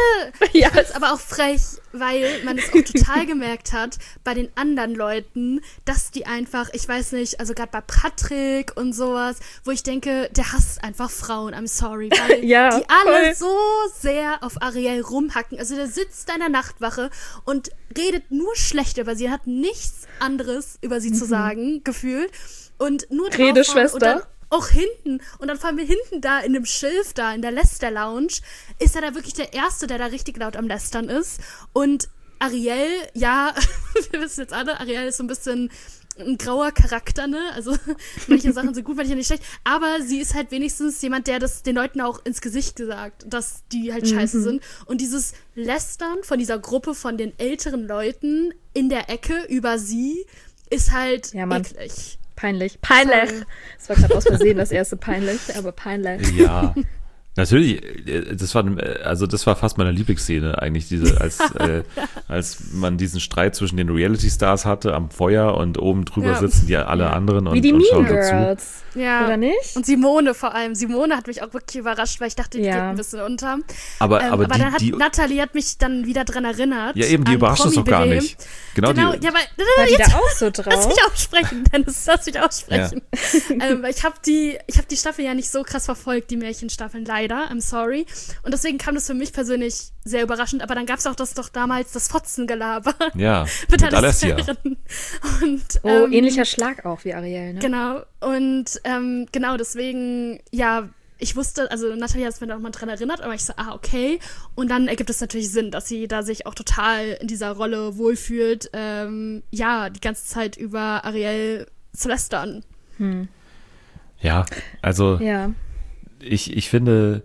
Ja. Ich finde es aber auch frech, weil man es auch total gemerkt hat bei den anderen Leuten, dass die einfach, ich weiß nicht, also gerade bei Patrick und sowas, wo ich denke, der hasst einfach Frauen, I'm sorry, weil Ja, die alle voll. so sehr auf Ariel rumhacken. Also der sitzt da in der Nachtwache und redet nur schlecht über sie, hat nichts anderes über sie zu sagen, gefühlt. Und nur draufhauen Rede, Schwester. und dann auch hinten, und dann fahren wir hinten da in dem Schilf da, in der Lester-Lounge, ist er da wirklich der Erste, der da richtig laut am Lästern ist. Und Ariel, ja, wir wissen jetzt alle, Ariel ist so ein bisschen ein grauer Charakter, ne? Also manche Sachen sind gut, manche nicht schlecht. Aber sie ist halt wenigstens jemand, der das den Leuten auch ins Gesicht gesagt, dass die halt scheiße sind. Und dieses Lästern von dieser Gruppe von den älteren Leuten in der Ecke über sie ist halt Ja, Mann. eklig. Peinlich. Peinlich. Sorry. Das war gerade aus Versehen das erste peinlich, aber peinlich. ja, Natürlich, äh, das war, äh, also das war fast meine Lieblingsszene eigentlich, diese, als, äh, als man diesen Streit zwischen den Reality-Stars hatte am Feuer und oben drüber Ja. sitzen die alle anderen und, Wie die und Mean schauen dazu. Girls. Ja. Oder nicht? Und Simone vor allem. Simone hat mich auch wirklich überrascht, weil ich dachte, die Ja. geht ein bisschen unter. Aber, Ähm, aber, aber die, dann hat die, Nathalie hat mich dann wieder dran erinnert. ja eben, die an überrascht uns doch gar Promi-B W. nicht. Genau, Genau, die, ja, weil, War die jetzt da auch so lass drauf? mich aussprechen, Dennis, lass mich aussprechen. ähm, weil ich habe die, ich habe die Staffel ja nicht so krass verfolgt, die Märchenstaffeln, leider, I'm sorry. Und deswegen kam das für mich persönlich sehr überraschend, aber dann gab es auch das doch damals, das Fotzengelaber. ja, mit mit Alessia. Alessia. Und, Oh, ähm, ähnlicher Schlag auch wie Ariel, ne? Genau, und ähm, genau deswegen, ja, ich wusste, also Nathalie hat es mir da auch mal dran erinnert, aber ich so, ah, okay. Und dann ergibt es natürlich Sinn, dass sie da sich auch total in dieser Rolle wohlfühlt, ähm, ja, die ganze Zeit über Ariel zu lästern. Hm. Ja, also Ja. ich, ich finde,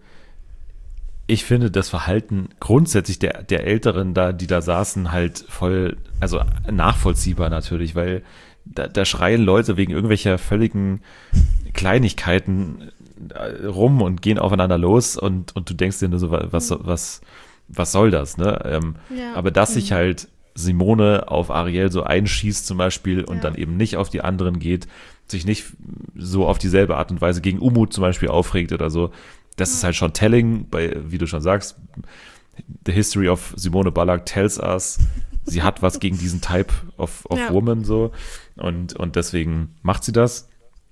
ich finde das Verhalten grundsätzlich der, der Älteren da, die da saßen, halt voll, also nachvollziehbar natürlich, weil da, da schreien Leute wegen irgendwelcher völligen Kleinigkeiten rum und gehen aufeinander los und, und du denkst dir nur so, was, was, was soll das, ne? Ähm, Ja. aber dass sich halt Simone auf Ariel so einschießt zum Beispiel und Ja. dann eben nicht auf die anderen geht, sich nicht so auf dieselbe Art und Weise gegen Umut zum Beispiel aufregt oder so, das ist halt schon telling, bei, wie du schon sagst, the history of Simone Ballack tells us, sie hat was gegen diesen Type of, of Ja. Woman so und, und deswegen macht sie das.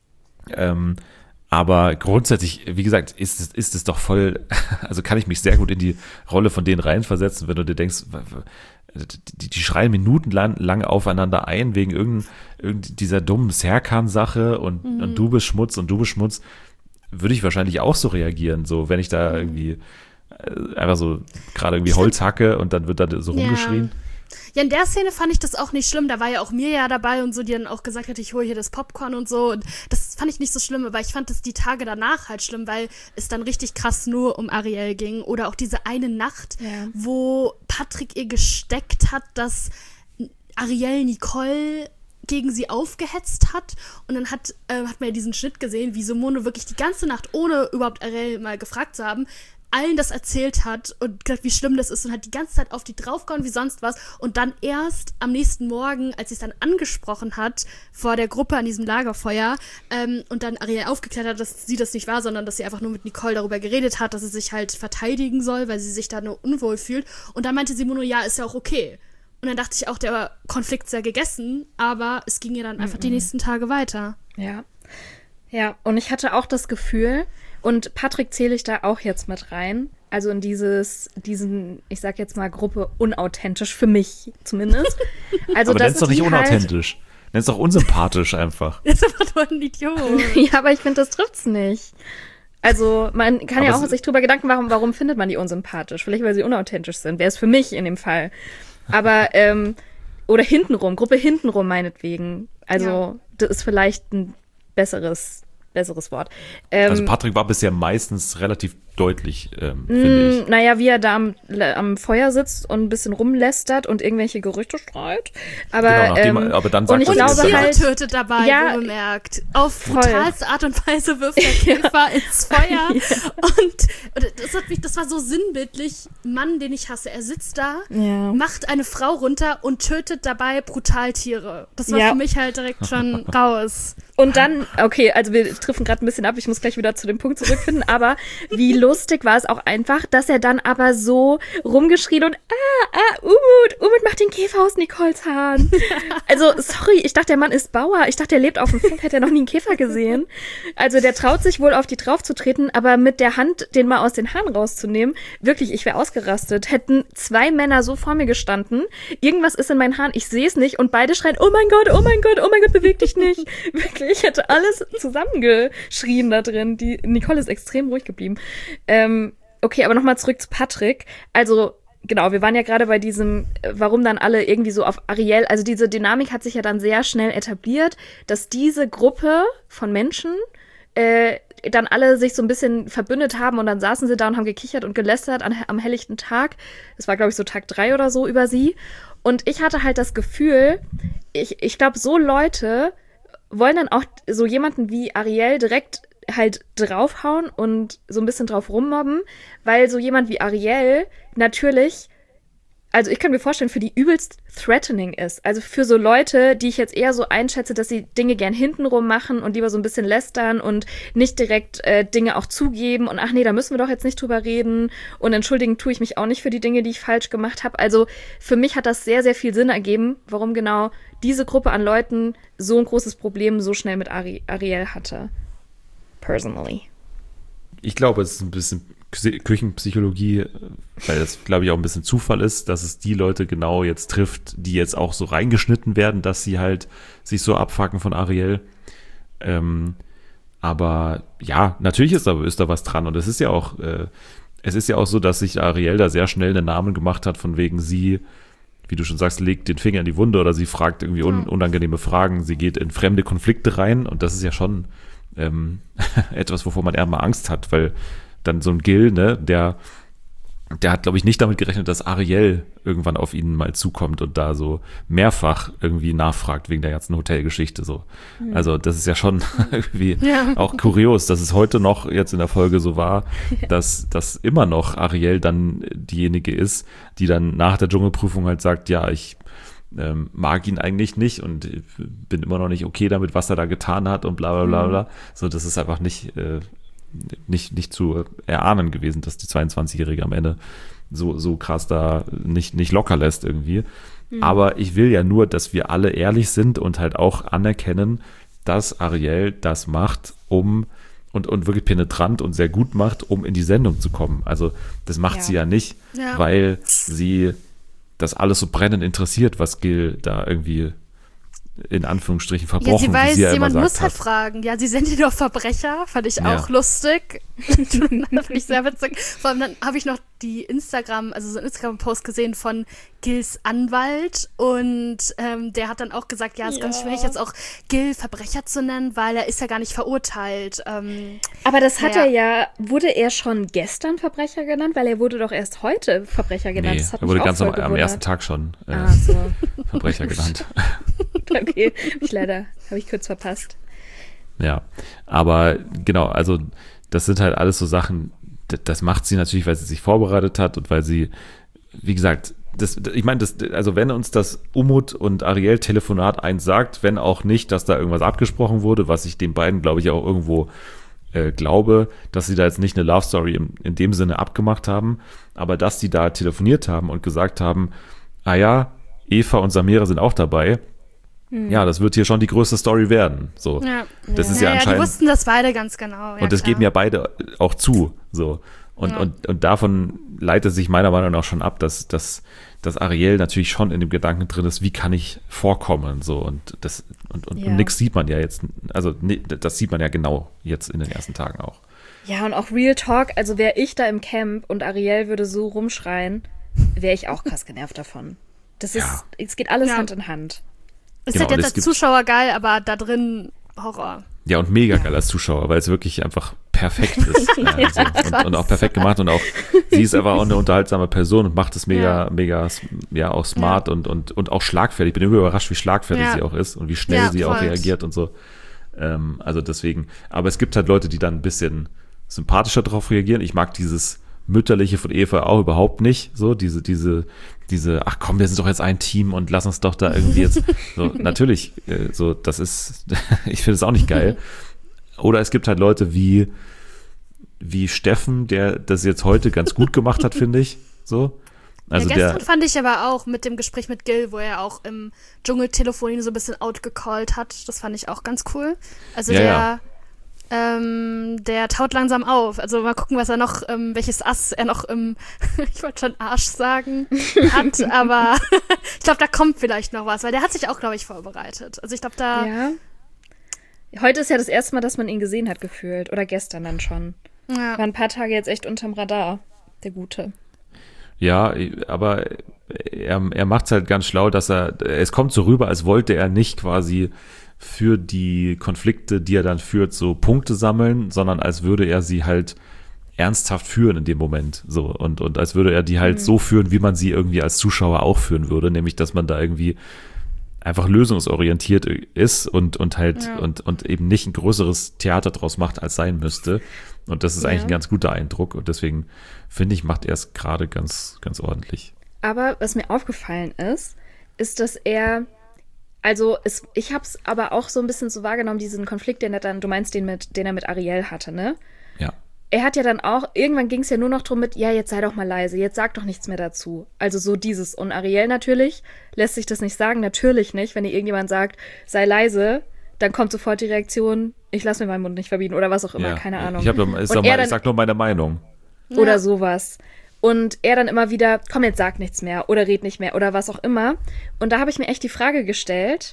Ähm, aber grundsätzlich, wie gesagt, ist es, ist es doch voll, also kann ich mich sehr gut in die Rolle von denen reinversetzen, wenn du dir denkst, die, die schreien minutenlang lang aufeinander ein wegen irgendein, irgend dieser dummen Serkan-Sache und, Mhm. und du bist Schmutz und du bist Schmutz, würde ich wahrscheinlich auch so reagieren, so wenn ich da irgendwie äh, einfach so gerade irgendwie Holz hacke und dann wird da so Ja. rumgeschrien. Ja, in der Szene fand ich das auch nicht schlimm. Da war ja auch Mirja dabei und so, die dann auch gesagt hat, ich hole hier das Popcorn und so. Und das fand ich nicht so schlimm, aber ich fand das die Tage danach halt schlimm, weil es dann richtig krass nur um Ariel ging. Oder auch diese eine Nacht, Ja. wo Patrick ihr gesteckt hat, dass Ariel Nicole gegen sie aufgehetzt hat. Und dann hat, äh, hat man ja diesen Schnitt gesehen, wie Simone wirklich die ganze Nacht, ohne überhaupt Ariel mal gefragt zu haben, allen das erzählt hat und gesagt, wie schlimm das ist und hat die ganze Zeit auf die draufgehauen wie sonst was und dann erst am nächsten Morgen, als sie es dann angesprochen hat vor der Gruppe an diesem Lagerfeuer ähm, und dann Ariel aufgeklärt hat, dass sie das nicht war, sondern dass sie einfach nur mit Nicole darüber geredet hat, dass sie sich halt verteidigen soll, weil sie sich da nur unwohl fühlt und dann meinte Simone, ja, ist ja auch okay. Und dann dachte ich auch, der Konflikt ist ja gegessen, aber es ging ja dann einfach die nächsten Tage weiter. Ja. Ja, und ich hatte auch das Gefühl, und Patrick zähle ich da auch jetzt mit rein, also in dieses, diesen, ich sag jetzt mal, Gruppe unauthentisch, für mich zumindest. Also, Aber dass nenn's doch nicht die halt- unauthentisch. Nenn's doch unsympathisch einfach. Er ist einfach nur ein Idiot. Ja, aber ich finde, das trifft's nicht. Also, man kann Aber ja auch es- sich drüber Gedanken machen, warum findet man die unsympathisch? Vielleicht, weil sie unauthentisch sind. Wäre es für mich in dem Fall. Aber, ähm, oder hintenrum, Gruppe hintenrum meinetwegen. Also, Ja. das ist vielleicht ein besseres, besseres Wort. Ähm, Also Patrick war bisher meistens relativ deutlich, ähm, finde ich. Mm, Naja, wie er da am, am Feuer sitzt und ein bisschen rumlästert und irgendwelche Gerüchte streut. Aber, Genau, nachdem, ähm, aber dann und sagt ich er, Und das glaube ist Tiere halt, tötet dabei, Ja, wo bemerkt. Auf voll. brutalste Art und Weise wirft der Käfer ins Feuer. Und, und das, hat mich, das war so sinnbildlich. Mann, den ich hasse. Er sitzt da, Ja. macht eine Frau runter und tötet dabei brutal Tiere. Das war Ja. für mich halt direkt schon raus. Und dann, okay, also wir treffen gerade ein bisschen ab, ich muss gleich wieder zu dem Punkt zurückfinden, aber wie lustig war es auch einfach, dass er dann aber so rumgeschrien und ah, ah, Umut, Umut macht den Käfer aus Nicoles Haaren. Also, sorry, ich dachte, der Mann ist Bauer, ich dachte, er lebt auf dem Feld, hätte er noch nie einen Käfer gesehen. Also, der traut sich wohl auf die draufzutreten, aber mit der Hand den mal aus den Haaren rauszunehmen, wirklich, ich wäre ausgerastet. Hätten zwei Männer so vor mir gestanden, irgendwas ist in meinen Haaren, ich sehe es nicht und beide schreien, oh mein Gott, oh mein Gott, oh mein Gott, beweg dich nicht. Wirklich. Ich hätte alles zusammengeschrien da drin. Die Nicole ist extrem ruhig geblieben. Ähm, okay, aber nochmal zurück zu Patrick. Also, genau, wir waren ja gerade bei diesem, äh, warum dann alle irgendwie so auf Ariel, also diese Dynamik hat sich ja dann sehr schnell etabliert, dass diese Gruppe von Menschen äh, dann alle sich so ein bisschen verbündet haben und dann saßen sie da und haben gekichert und gelästert an, am helllichten Tag. Das war, glaube ich, so Tag drei oder so über sie. Und ich hatte halt das Gefühl, ich, ich glaube, so Leute wollen dann auch so jemanden wie Ariel direkt halt draufhauen und so ein bisschen drauf rummobben, weil so jemand wie Ariel natürlich, also ich kann mir vorstellen, für die übelst threatening ist. Also für so Leute, die ich jetzt eher so einschätze, dass sie Dinge gern hintenrum machen und lieber so ein bisschen lästern und nicht direkt äh, Dinge auch zugeben und ach nee, da müssen wir doch jetzt nicht drüber reden und entschuldigen tue ich mich auch nicht für die Dinge, die ich falsch gemacht habe. Also für mich hat das sehr, sehr viel Sinn ergeben, warum genau diese Gruppe an Leuten so ein großes Problem so schnell mit Ari- Ariel hatte. Personally. Ich glaube, es ist ein bisschen Küchenpsychologie, weil das, glaube ich, auch ein bisschen Zufall ist, dass es die Leute genau jetzt trifft, die jetzt auch so reingeschnitten werden, dass sie halt sich so abfacken von Ariel. Ähm, aber ja, natürlich ist da, ist da was dran und es ist ja auch, äh, es ist ja auch so, dass sich Ariel da sehr schnell einen Namen gemacht hat, von wegen sie, wie du schon sagst, legt den Finger in die Wunde oder sie fragt irgendwie un- unangenehme Fragen, sie geht in fremde Konflikte rein und das ist ja schon ähm, etwas, wovor man eher mal Angst hat, weil dann so ein Gil, ne, der, der hat, glaube ich, nicht damit gerechnet, dass Ariel irgendwann auf ihn mal zukommt und da so mehrfach irgendwie nachfragt wegen der ganzen Hotelgeschichte so. Mhm. Also das ist ja schon irgendwie ja. auch kurios, dass es heute noch jetzt in der Folge so war, dass, dass immer noch Ariel dann diejenige ist, die dann nach der Dschungelprüfung halt sagt, ja, ich ähm, mag ihn eigentlich nicht und bin immer noch nicht okay damit, was er da getan hat und bla bla bla bla. Mhm. So, das ist einfach nicht äh, nicht, nicht zu erahnen gewesen, dass die zweiundzwanzigjährige am Ende so, so krass da nicht, nicht locker lässt irgendwie. Mhm. Aber ich will ja nur, dass wir alle ehrlich sind und halt auch anerkennen, dass Ariel das macht, um und, und wirklich penetrant und sehr gut macht, um in die Sendung zu kommen. Also das macht ja. sie ja nicht, ja. weil sie das alles so brennend interessiert, was Gil da irgendwie in Anführungsstrichen verbrochen, ja, sie weiß, wie sie ja jemand immer muss sagt, halt hat. fragen. Ja, sie sind doch Verbrecher, fand ich Ja. auch lustig. Das fand ich sehr witzig. Vor allem dann habe ich noch die Instagram, also so einen Instagram-Post gesehen von Gils Anwalt und ähm, der hat dann auch gesagt, ja, es ist ja. ganz schwierig jetzt auch Gil Verbrecher zu nennen, weil er ist ja gar nicht verurteilt. Ähm, Aber das hat ja. er ja, wurde er schon gestern Verbrecher genannt? Weil er wurde doch erst heute Verbrecher genannt. Nee, das hat er mich wurde auch ganz voll am, am gewundert. ersten Tag schon äh, Ah, so. Verbrecher genannt. Okay, hab ich leider, habe ich kurz verpasst. Ja, aber genau, also das sind halt alles so Sachen, d- das macht sie natürlich, weil sie sich vorbereitet hat und weil sie, wie gesagt, das, ich meine, das, also wenn uns das Umut und Ariel Telefonat eins sagt, wenn auch nicht, dass da irgendwas abgesprochen wurde, was ich den beiden, glaube ich, auch irgendwo äh, glaube, dass sie da jetzt nicht eine Love Story in, in dem Sinne abgemacht haben, aber dass die da telefoniert haben und gesagt haben, ah ja, Eva und Samira sind auch dabei. Hm. Ja, das wird hier schon die größte Story werden. So, ja. das ja. ist ja, ja, anscheinend. Die wussten das beide ganz genau. Ja, und das klar. geben ja beide auch zu. So. Und, Ja. und, und davon leitet sich meiner Meinung nach schon ab, dass, dass, dass Ariel natürlich schon in dem Gedanken drin ist, wie kann ich vorkommen. So. Und das und, und, Ja. und nix sieht man ja jetzt, also ne, das sieht man ja genau jetzt in den ersten Tagen auch. Ja, und auch Real Talk, also wäre ich da im Camp und Ariel würde so rumschreien, wäre ich auch krass genervt davon. Das ist, Ja. es geht alles Ja. Hand in Hand. Ist Genau, halt und jetzt es als gibt- Zuschauer geil, aber da drin Horror. Ja, und mega geil als Zuschauer, weil es wirklich einfach perfekt ist. ja, Ja, so. und, und auch perfekt gemacht und auch, sie ist einfach auch eine unterhaltsame Person und macht es mega, Ja. mega, ja, auch smart und, und, und auch schlagfertig. Ich bin immer überrascht, wie schlagfertig Ja. sie auch ist und wie schnell Ja, sie auch voll. reagiert und so. Ähm, also deswegen, aber es gibt halt Leute, die dann ein bisschen sympathischer drauf reagieren. Ich mag dieses Mütterliche von Eva auch überhaupt nicht, so, diese, diese, diese, ach komm, wir sind doch jetzt ein Team und lass uns doch da irgendwie jetzt, so, natürlich, äh, so, das ist, ich finde es auch nicht geil. Oder es gibt halt Leute wie, wie Steffen, der das jetzt heute ganz gut gemacht hat, finde ich, so. Also ja, gestern der, fand ich aber auch mit dem Gespräch mit Gil, wo er auch im Dschungeltelefon ihn so ein bisschen outgecallt hat, das fand ich auch ganz cool. Also Ja, der, ja. Ähm, der taut langsam auf. Also mal gucken, was er noch, ähm, welches Ass er noch im, ich wollte schon Arsch sagen, hat, aber ich glaube, da kommt vielleicht noch was, weil der hat sich auch, glaube ich, vorbereitet. Also ich glaube, da... Ja. Heute ist ja das erste Mal, dass man ihn gesehen hat, gefühlt. Oder gestern dann schon. Ja. War ein paar Tage jetzt echt unterm Radar, der Gute. ja, aber er, er macht es halt ganz schlau, dass er, es kommt so rüber, als wollte er nicht quasi für die Konflikte, die er dann führt, so Punkte sammeln, sondern als würde er sie halt ernsthaft führen in dem Moment. So, und, und als würde er die halt Mhm. so führen, wie man sie irgendwie als Zuschauer auch führen würde, nämlich dass man da irgendwie einfach lösungsorientiert ist und, und halt Ja. und, und eben nicht ein größeres Theater draus macht, als sein müsste. Und das ist Ja. eigentlich ein ganz guter Eindruck. Und deswegen finde ich, macht er es gerade ganz, ganz ordentlich. Aber was mir aufgefallen ist, ist, dass er, also es, ich habe es aber auch so ein bisschen so wahrgenommen, diesen Konflikt, den er dann, du meinst den, mit, den er mit Ariel hatte, ne? Ja. Er hat ja dann auch, irgendwann ging es ja nur noch drum mit, ja, jetzt sei doch mal leise, jetzt sag doch nichts mehr dazu. Also so dieses. Und Ariel natürlich lässt sich das nicht sagen, natürlich nicht. Wenn dir irgendjemand sagt, sei leise, dann kommt sofort die Reaktion, ich lass mir meinen Mund nicht verbieten oder was auch immer, ja. keine Ahnung. Ich, hab, doch- ich, sag Und er mal, dann- ich sag nur meine Meinung. oder Ja. sowas. Und er dann immer wieder, komm, jetzt sag nichts mehr oder red nicht mehr oder was auch immer. Und da habe ich mir echt die Frage gestellt,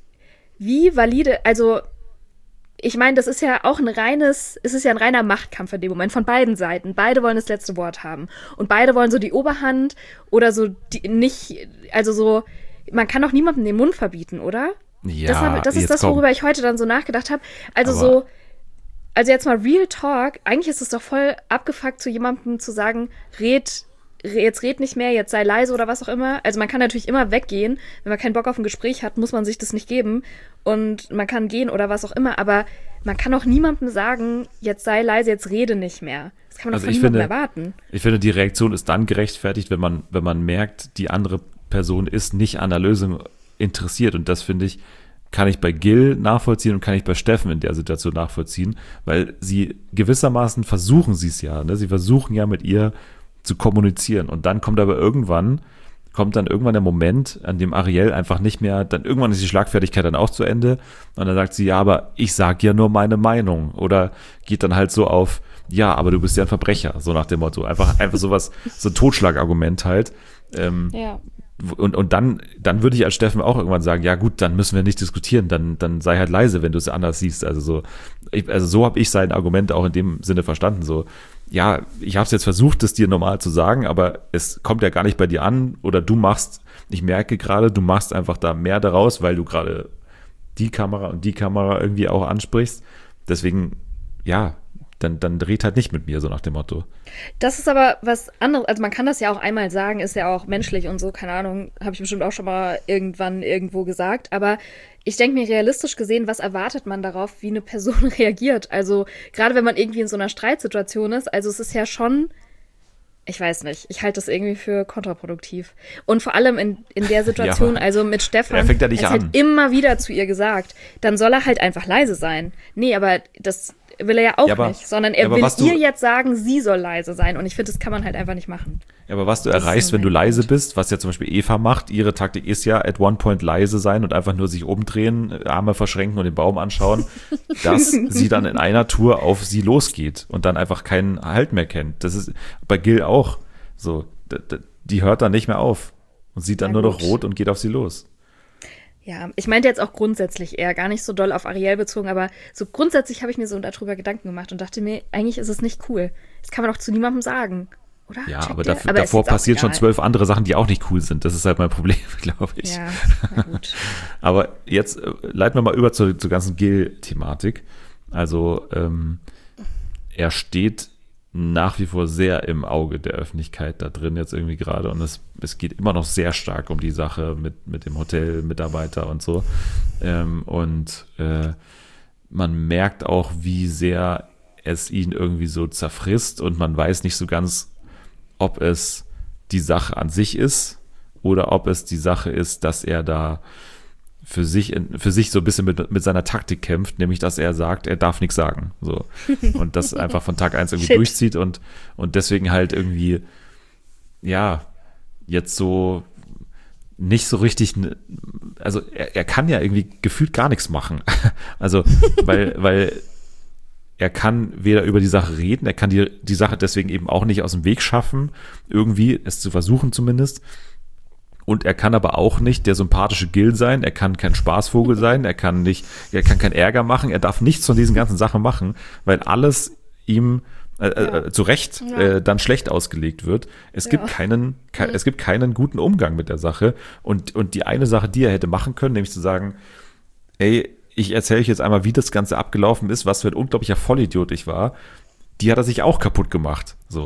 wie valide, also ich meine, das ist ja auch ein reines, es ist ja ein reiner Machtkampf in dem Moment von beiden Seiten. Beide wollen das letzte Wort haben. Und beide wollen so die Oberhand oder so die, nicht, also so, man kann doch niemandem den Mund verbieten, oder? Ja, das, hab, das ist jetzt das, komm. worüber ich heute dann so nachgedacht habe. Also Aber- so, also jetzt mal Real Talk, eigentlich ist es doch voll abgefuckt, zu jemandem zu sagen, red, re- jetzt red nicht mehr, jetzt sei leise oder was auch immer. Also man kann natürlich immer weggehen, wenn man keinen Bock auf ein Gespräch hat, muss man sich das nicht geben und man kann gehen oder was auch immer, aber man kann auch niemandem sagen, jetzt sei leise, jetzt rede nicht mehr. Das kann man Also doch von ich niemandem finde- erwarten. Ich finde, die Reaktion ist dann gerechtfertigt, wenn man, wenn man merkt, die andere Person ist nicht an der Lösung interessiert. Und das, finde ich, kann ich bei Gil nachvollziehen und kann ich bei Steffen in der Situation nachvollziehen, weil sie gewissermaßen versuchen sie es ja. Ne? Sie versuchen ja mit ihr zu kommunizieren. Und dann kommt aber irgendwann, kommt dann irgendwann der Moment, an dem Ariel einfach nicht mehr, dann irgendwann ist die Schlagfertigkeit dann auch zu Ende und dann sagt sie, ja, aber ich sag ja nur meine Meinung. Oder geht dann halt so auf, ja, aber du bist ja ein Verbrecher, so nach dem Motto. Einfach, einfach sowas, so ein Totschlagargument halt. Ähm, Ja. und, und dann, dann würde ich als Steffen auch irgendwann sagen, ja gut, dann müssen wir nicht diskutieren, dann, dann sei halt leise, wenn du es anders siehst. Also so, ich, also so habe ich sein Argument auch in dem Sinne verstanden. So, ja, ich habe es jetzt versucht, es dir normal zu sagen, aber es kommt ja gar nicht bei dir an oder du machst, ich merke gerade, du machst einfach da mehr daraus, weil du gerade die Kamera und die Kamera irgendwie auch ansprichst. Deswegen, ja, dann, dann dreht halt nicht mit mir, so nach dem Motto. Das ist aber was anderes, also man kann das ja auch einmal sagen, ist ja auch menschlich und so, keine Ahnung, habe ich bestimmt auch schon mal irgendwann irgendwo gesagt, aber ich denke mir realistisch gesehen, was erwartet man darauf, wie eine Person reagiert? Also gerade wenn man irgendwie in so einer Streitsituation ist, also es ist ja schon, ich weiß nicht, ich halte das irgendwie für kontraproduktiv. Und vor allem in, in der Situation, Ja, also mit Stefan, er fängt ja nicht er hat an. halt immer wieder zu ihr gesagt, dann soll er halt einfach leise sein. Nee, aber das will er ja auch Ja, aber- nicht, sondern ja, er aber will was du- ihr jetzt sagen, sie soll leise sein. Und ich finde, das kann man halt einfach nicht machen. Ja, aber was du Das ist erreichst, so wenn du mein leise Punkt. bist, was ja zum Beispiel Eva macht, ihre Taktik ist ja, at one point leise sein und einfach nur sich umdrehen, Arme verschränken und den Baum anschauen, dass sie dann in einer Tour auf sie losgeht und dann einfach keinen Halt mehr kennt. Das ist bei Gil auch so. D- d- Die hört dann nicht mehr auf und sieht dann Ja, nur noch gut. rot und geht auf sie los. Ja, ich meinte jetzt auch grundsätzlich eher, gar nicht so doll auf Ariel bezogen, aber so grundsätzlich habe ich mir so darüber Gedanken gemacht und dachte mir, eigentlich ist es nicht cool. Das kann man doch zu niemandem sagen, oder? Ja, Checkt aber, ihr? dafür, Aber ist davor jetzt auch passieren schon egal. zwölf andere Sachen, die auch nicht cool sind. Das ist halt mein Problem, glaube ich. Ja, na gut. Aber jetzt äh, leiten wir mal über zur, zur ganzen Gil-Thematik. Also ähm, er steht nach wie vor sehr im Auge der Öffentlichkeit da drin jetzt irgendwie gerade und es, es geht immer noch sehr stark um die Sache mit, mit dem Hotelmitarbeiter und so. Ähm, und äh, man merkt auch, wie sehr es ihn irgendwie so zerfrisst und man weiß nicht so ganz, ob es die Sache an sich ist oder ob es die Sache ist, dass er da für sich, für sich so ein bisschen mit, mit seiner Taktik kämpft, nämlich dass er sagt, er darf nichts sagen. So. Und das einfach von Tag eins irgendwie Shit. durchzieht und, und deswegen halt irgendwie, ja, jetzt so nicht so richtig, n- also er, er kann ja irgendwie gefühlt gar nichts machen. Also, weil, weil er kann weder über die Sache reden, er kann die, die Sache deswegen eben auch nicht aus dem Weg schaffen, irgendwie es zu versuchen zumindest. Und er kann aber auch nicht der sympathische Gil sein, er kann kein Spaßvogel sein, er kann nicht, er kann keinen Ärger machen, er darf nichts von diesen ganzen Sachen machen, weil alles ihm äh, äh, zu Recht Ja. äh, dann schlecht ausgelegt wird. Es gibt Ja. keinen, ke es gibt keinen guten Umgang mit der Sache. Und, und die eine Sache, die er hätte machen können, nämlich zu sagen, ey, ich erzähle euch jetzt einmal, wie das Ganze abgelaufen ist, was für ein unglaublicher Vollidiot ich war, die hat er sich auch kaputt gemacht. So.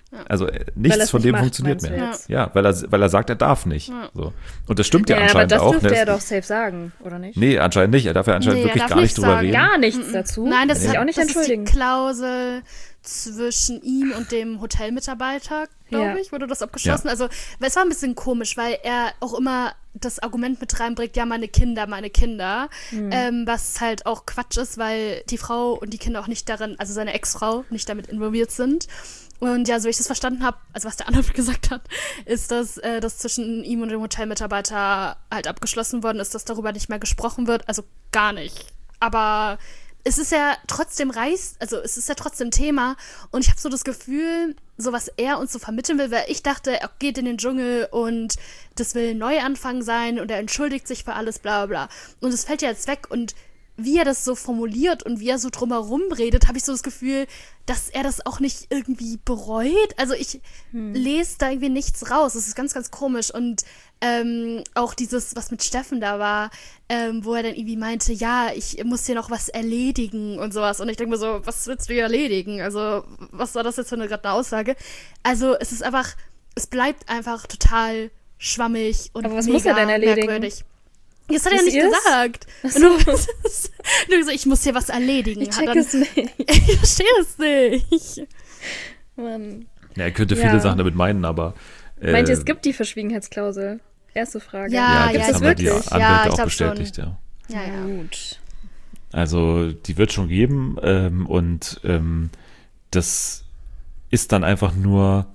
Also äh, Weil nichts er's von nicht dem macht, funktioniert meinst du mehr. jetzt? Ja, weil er, weil er sagt, er darf nicht. Ja. So. Und das stimmt ja, Ja, aber anscheinend das auch. dürfte ne? er doch safe sagen, oder nicht? Nee, anscheinend nicht. Er darf ja anscheinend Nee, er wirklich darf gar nicht nicht drüber sagen. reden. Gar nichts dazu. Nein, das Will ist, ich auch nicht das entschuldigen. ist die Klausel zwischen ihm und dem Hotelmitarbeiter, glaube Ja. ich, wurde das abgeschlossen. Ja. Also, weil es war ein bisschen komisch, weil er auch immer das Argument mit reinbringt, ja, meine Kinder, meine Kinder, Hm. ähm, was halt auch Quatsch ist, weil die Frau und die Kinder auch nicht darin, also seine Ex-Frau, nicht damit involviert sind. Und ja, so wie ich das verstanden habe, also was der andere gesagt hat, ist, dass äh, das zwischen ihm und dem Hotelmitarbeiter halt abgeschlossen worden ist, dass darüber nicht mehr gesprochen wird. Also gar nicht. Aber es ist ja trotzdem reiß, also es ist ja trotzdem Thema. Und ich habe so das Gefühl, so was er uns so vermitteln will, weil ich dachte, er geht in den Dschungel und das will ein Neuanfang sein und er entschuldigt sich für alles, bla bla bla. Und es fällt ja jetzt weg und wie er das so formuliert und wie er so drumherum redet, habe ich so das Gefühl, dass er das auch nicht irgendwie bereut. Also ich hm. lese da irgendwie nichts raus. Das ist ganz, ganz komisch. Und ähm, auch dieses, was mit Steffen da war, ähm, wo er dann irgendwie meinte, ja, ich muss hier noch was erledigen und sowas. Und ich denke mir so, was willst du hier erledigen? Also was war das jetzt für eine gerade eine Aussage? Also es ist einfach, es bleibt einfach total schwammig und Aber was mega muss er denn erledigen? merkwürdig. Das hat er ja Wisst nicht ihr's? gesagt. So. Nur, nur gesagt, ich muss hier was erledigen. Ich Hat check dann- es nicht. Ich verstehe es nicht. Mann. Ja, er könnte Ja. viele Sachen damit meinen, aber äh, Meint ihr, es gibt die Verschwiegenheitsklausel? Erste Frage. Ja, ja, ja, das es haben wir die wirklich. Anwälte Ja, ich auch glaub bestätigt, ja. Ja, ja. Gut. Also die wird schon geben ähm, und ähm, das ist dann einfach nur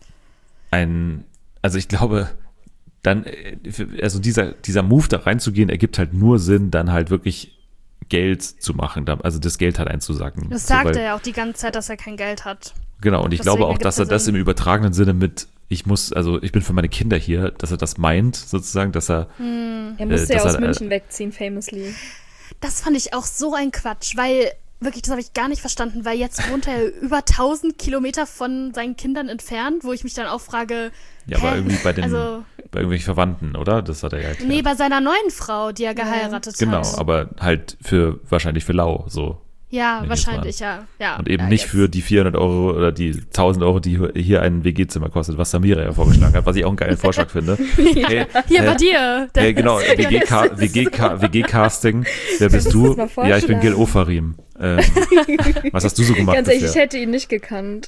ein, also ich glaube, dann, äh, also dieser, dieser Move da reinzugehen, ergibt halt nur Sinn, dann halt wirklich Geld zu machen, da- also das Geld halt einzusacken. Das So, sagt weil- er ja auch die ganze Zeit, dass er kein Geld hat. Genau, und ich Deswegen glaube auch, ergibt dass er es das Sinn. im übertragenen Sinne mit, ich muss, also ich bin für meine Kinder hier, dass er das meint, sozusagen, dass er, Er musste Äh, ja das aus hat- München wegziehen, famously. Das fand ich auch so ein Quatsch, weil wirklich, das habe ich gar nicht verstanden, weil jetzt wohnt er über tausend Kilometer von seinen Kindern entfernt, wo ich mich dann auch frage, ja, aber hä? irgendwie bei den, Also, bei irgendwelchen Verwandten, oder? Das hat er ja erklärt. nee, bei seiner neuen Frau, die er geheiratet Genau, hat. aber halt für, wahrscheinlich für lau, so. Ja, Wenn ich wahrscheinlich, ja. ja. Und eben ja, nicht jetzt. für die vierhundert Euro oder die tausend Euro, die hier ein W G-Zimmer kostet, was Samira ja vorgeschlagen hat, was ich auch einen geilen Vorschlag finde. Hey, Hier äh, bei dir. Hey, genau, Das- W G-Ka- W G-Ka- W G-Casting. Wer bist du? das mal Ja, ich bin Gil vorschlagen. Ofarim. Ähm, was hast du so gemacht Ganz ehrlich, ich bisher? hätte ihn nicht gekannt.